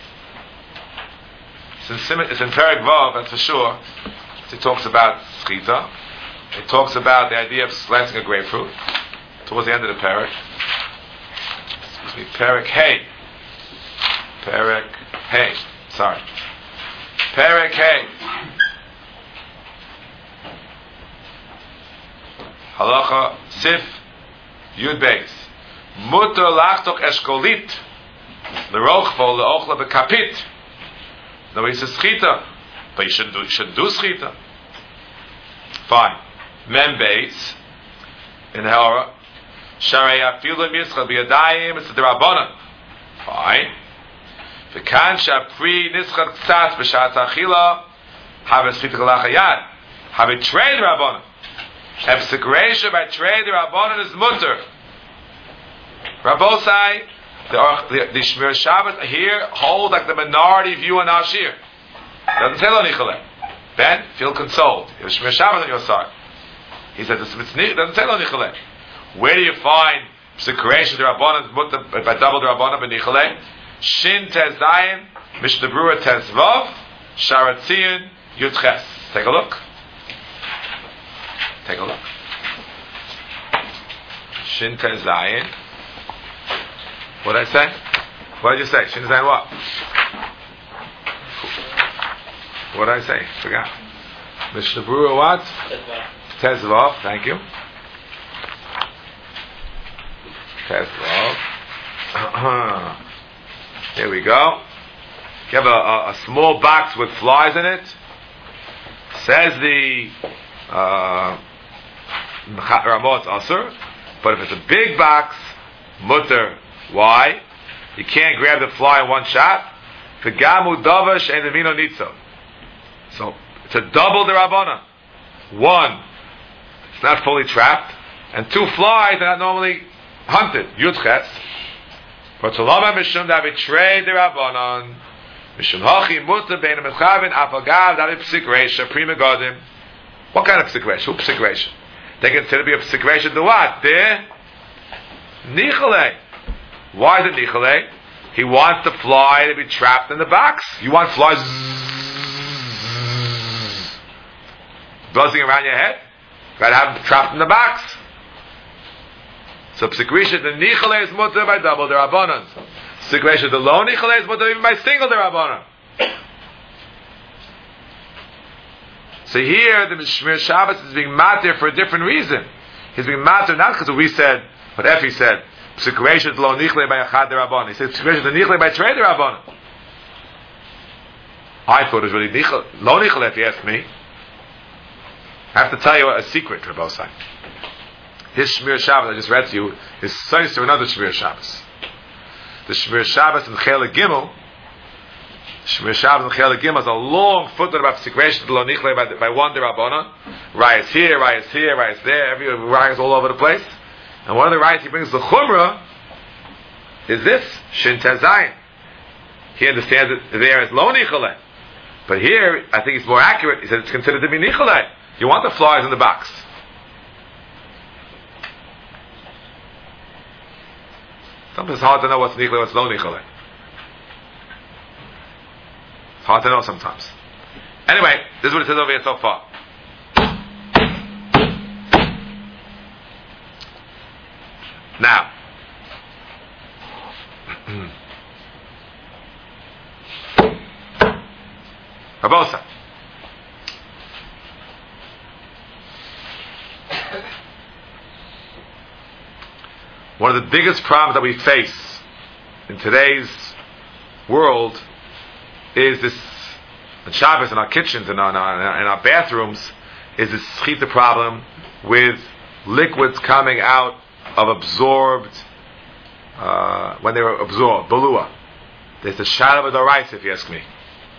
It's in, it's in Perik Vav, that's for sure. It talks about Schita. It talks about the idea of slicing a grapefruit. Towards the end of the Perik. Excuse me, Perik Hey. Perik Hey. Sorry. Perik Hey. Halacha Sif Yud Beis. Mutter lachtoch eskolit. L'rochvo le'ochla bekapit. No, he says schita, but you shouldn't do, you shouldn't do schita. Fine. Mem Beis in Hora. Sharei afilu mischal biyadayim. It's the Rabbanan. Fine. V'kan shapri nischal tzas b'shat achila. Have a schita galachayad. Have a trade Rabbanan. Have segresha by trade Rabbanan is mutter. Rabbosai, the, the, the Shmir Shabbos here hold like the minority view on Ashir. Doesn't say lo nichalei. Ben, feel consoled. You have Shmir Shabbos on your side. He says it's, it doesn't say lo nichalei. Where do you find segresha the Rabbanan mutter by double the Rabbanan b'nichalei? Shin Tez Zayin, Mishnah Berurah Tez Vav, Sharatzion Yud Ches. Take a look. Take a look. Shin Tez Zayin. What did I say? What did you say? Shin Zayin what? What did I say? Forgot. Mishnah Berurah what? Tez Vav. Thank you. Tez Vav. Here we go. You have a, a, a small box with flies in it. Says the uh, Ramot Asur, but if it's a big box, mutter. Why? You can't grab the fly in one shot. V'gamu davash and the vino nitzo. So it's a double the Rabbana. One, it's not fully trapped, and two flies are not normally hunted. Yudches. But Shalom Mishum that betrayed the Rabbanon. Mishum Hachi Mutter Bein Mechavin Apagav that is Psikresha Prima Godim. What kind of Psikresha? Who Psikresha? They consider to be a Psikresha to what? The Nichalei. Why is it Nichalei? He wants the fly to be trapped in the box. You want flies buzzing around your head? You gotta have them trapped in the box. So Psikresha, the Nichalei is mutter by double the Rabbanon. Psikresha, the low Nichalei is mutter even by single the Rabbanon. So here, the Shmir Shabbos is being matter for a different reason. He's being matter not because we said, what Effie said, Psikresha, the low Nichalei by Achad the Rabbanon. He said Psikresha, the Nichalei by trade the Rabbanon. I thought it was really nichal, low Nichalei if you ask me. I have to tell you a secret, Rabbosai. His Shmir Shabbos I just read to you is similar to another Shmir Shabbos. The Shmir Shabbos in Chela Gimel, Shmir Shabbos in Chela Gimel has a long footnote about Psikresha Lo Nichlei by, by one Derabbanan. Rayas here, Rayas here, Rayas there, every Rayas all over the place. And one of the Rayas he brings the Chumrah is this Shin Tezayin. He understands it there as Lo Nichlei, but here I think it's more accurate. He said it's considered to be Nichlei. You want the flies in the box. Sometimes it's hard to know what's nichalei, what's no nichalei. It's hard to know sometimes. Anyway, this is what it says over here so far. Now, Rabosa. One of the biggest problems that we face in today's world is this, in Shabbos, in our kitchens, in our, in our, in our bathrooms, is this schita problem with liquids coming out of absorbed, uh, when they were absorbed, balua. There's the shalav d'oraisa, if you ask me.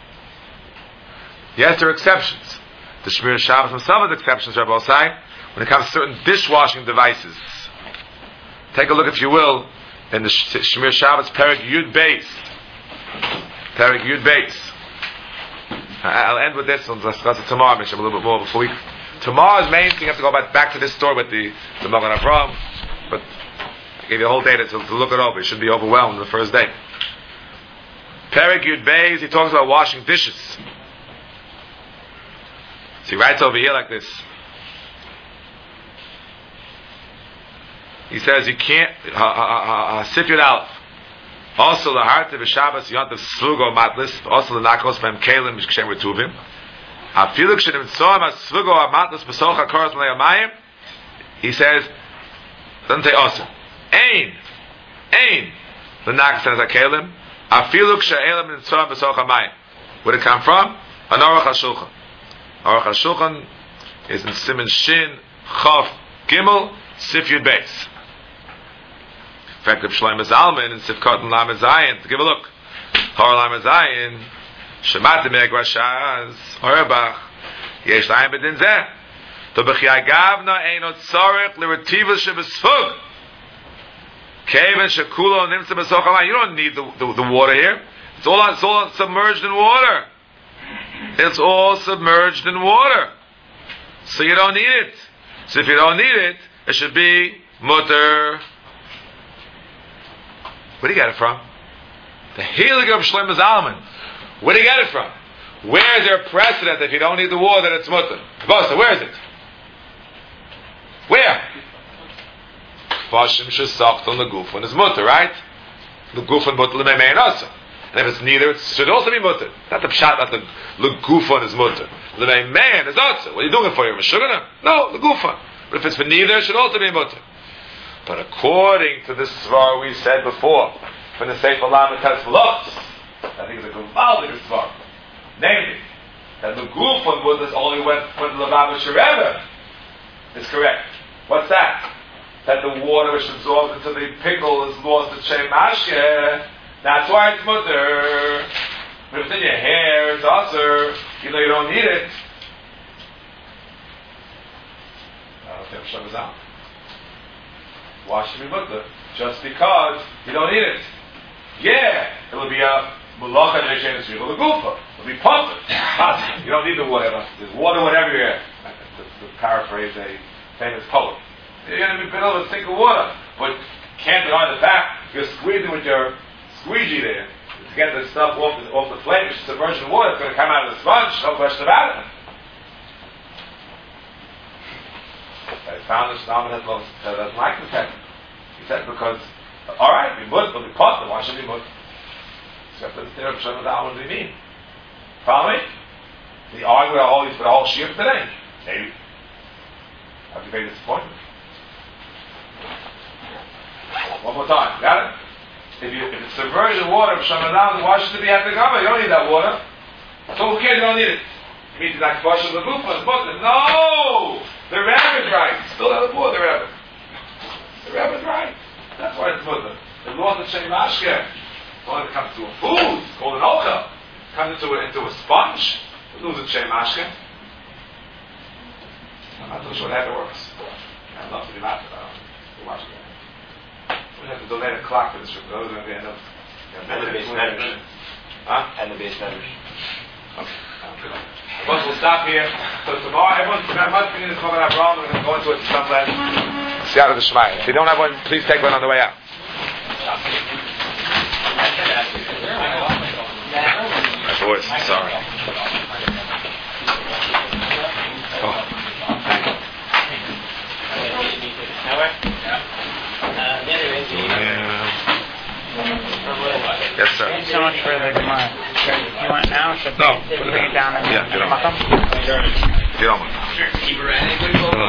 Yes, there are exceptions. The Shmir Shabbos and some of the exceptions, Rabbi Osai, when it comes to certain dishwashing devices. Take a look, if you will, in the Shmir Shabbos Perek Yud Beis. Perek Yud Beis. I'll end with this, and let's discuss it tomorrow, maybe a little bit more before we... Tomorrow's main thing, you have to go back, back to this story with the, the Magen Avraham, but I gave you the whole day to, to look it over. You should be overwhelmed the first day. Perek Yud Beis, he talks about washing dishes. So he writes over here like this. He says you can't. Sif Yud Aleph. Also the heart of Shabbos Yontav Svugo Matlis. Also the Nakos Mem Kalim Mishkshem Retuvim. Afiluk Shenim Tzoam Svugo Matlis Besocha Koros Leyamayim. He says doesn't say also. Ain, Ain. The Nakos says Kalim. Afiluk She'elam Tzoam Besocha Mayim. Where did it come from? An Aruch HaShulchan. Aruch HaShulchan is in Siman Shin Chof Gimel Sif Yud Beis. In fact, of Shlomo Zalman and Sifkot and Lamed Zayin, to give a look. Hor Lamed Zayin, Shemati Me'egrashaz, Horebach, Yesh Layin B'din Zeh, To B'chiyai Gavna Einot Tzorech L'Retiva Shebesfug, Keven Shekulo Nimtza B'soch HaMayim. You don't need the, the, the water here. It's all, it's all submerged in water. It's all submerged in water. So you don't need it. So if you don't need it, it should be mutter. Where do you get it from? The Heilig of Shlomo Zalman. Where do you get it from? Where is there a precedent that if you don't need the water, that it's mutter? Bosa, where is it? Where? Fashim shesachton legufon is mutter, right? Legufon mutter lememein also. And if it's neither, it should also be mutter. Not the pshat, not the legufon is mutter. Lememein is also. What are you doing it for? You're meshugana? No, legufon. But if it's for neither, it should also be mutter. But according to this svar we said before, from the Sefer Lamed Tes V'Lot, I think it's a gewaldige svar. Namely, that the gufon was this only went when the Lavav Shereva is correct. What's that? That the water which absorbs into the pickle is lost to Shem Mashke. That's why it's mutter. But if it's in your hair, it's also, even though you don't need it. I don't think Shem is out. Why should we mutter? Just because you don't need it. Yeah, it will be a mulacha ne'shen tzricha l'gufa. It will be pumped. You don't need the water. There's water whatever you're at. To, to paraphrase a famous poet. You're going to be middle of a sink of water, but can't deny the fact you're squeezing with your squeegee there to get the stuff off the, off the flame, which is submerged in water. It's going to come out of the sponge. No question about it. I found that Shlomo doesn't like the fact. He said because, all right, we must, but we pot them. Why should we must? So you have to understand what Shlomo Zalman what do you mean? Follow me? We argue about all these for the whole shiur today. Maybe. I'd be very disappointed. One more time. Got it? If, you, if it's submerged in water of Shlomo Zalman, why should it be at the cover? You don't need that water. So who cares? You don't need it. It means it's like washing the roof on the book. No! The Rebbe is right. Still have the water, the Rebbe. The Rebbe is right. That's why it's mutter. The law of Shem Mashke. When it comes to a food, it's called an ochel. Comes into a, into a sponge, it loses Shem Mashke. I'm not so sure that works. I'd love to be mad about it. Watch it. We have to delay the clock for this trip. Those are going to end up. And the base measures. Huh? And the base measures. Okay. But we'll stop here. So tomorrow, everyone's must be in this Magen Avraham. We're going to go into it to some last. Siyata D'Shmaya. If you don't have one, please take one on the way out. My voice, sorry. Oh, thank you. Yeah. so much for the Gemara. You want it now? Or should No. we bring it down and Yeah, get on. Makam? Get on.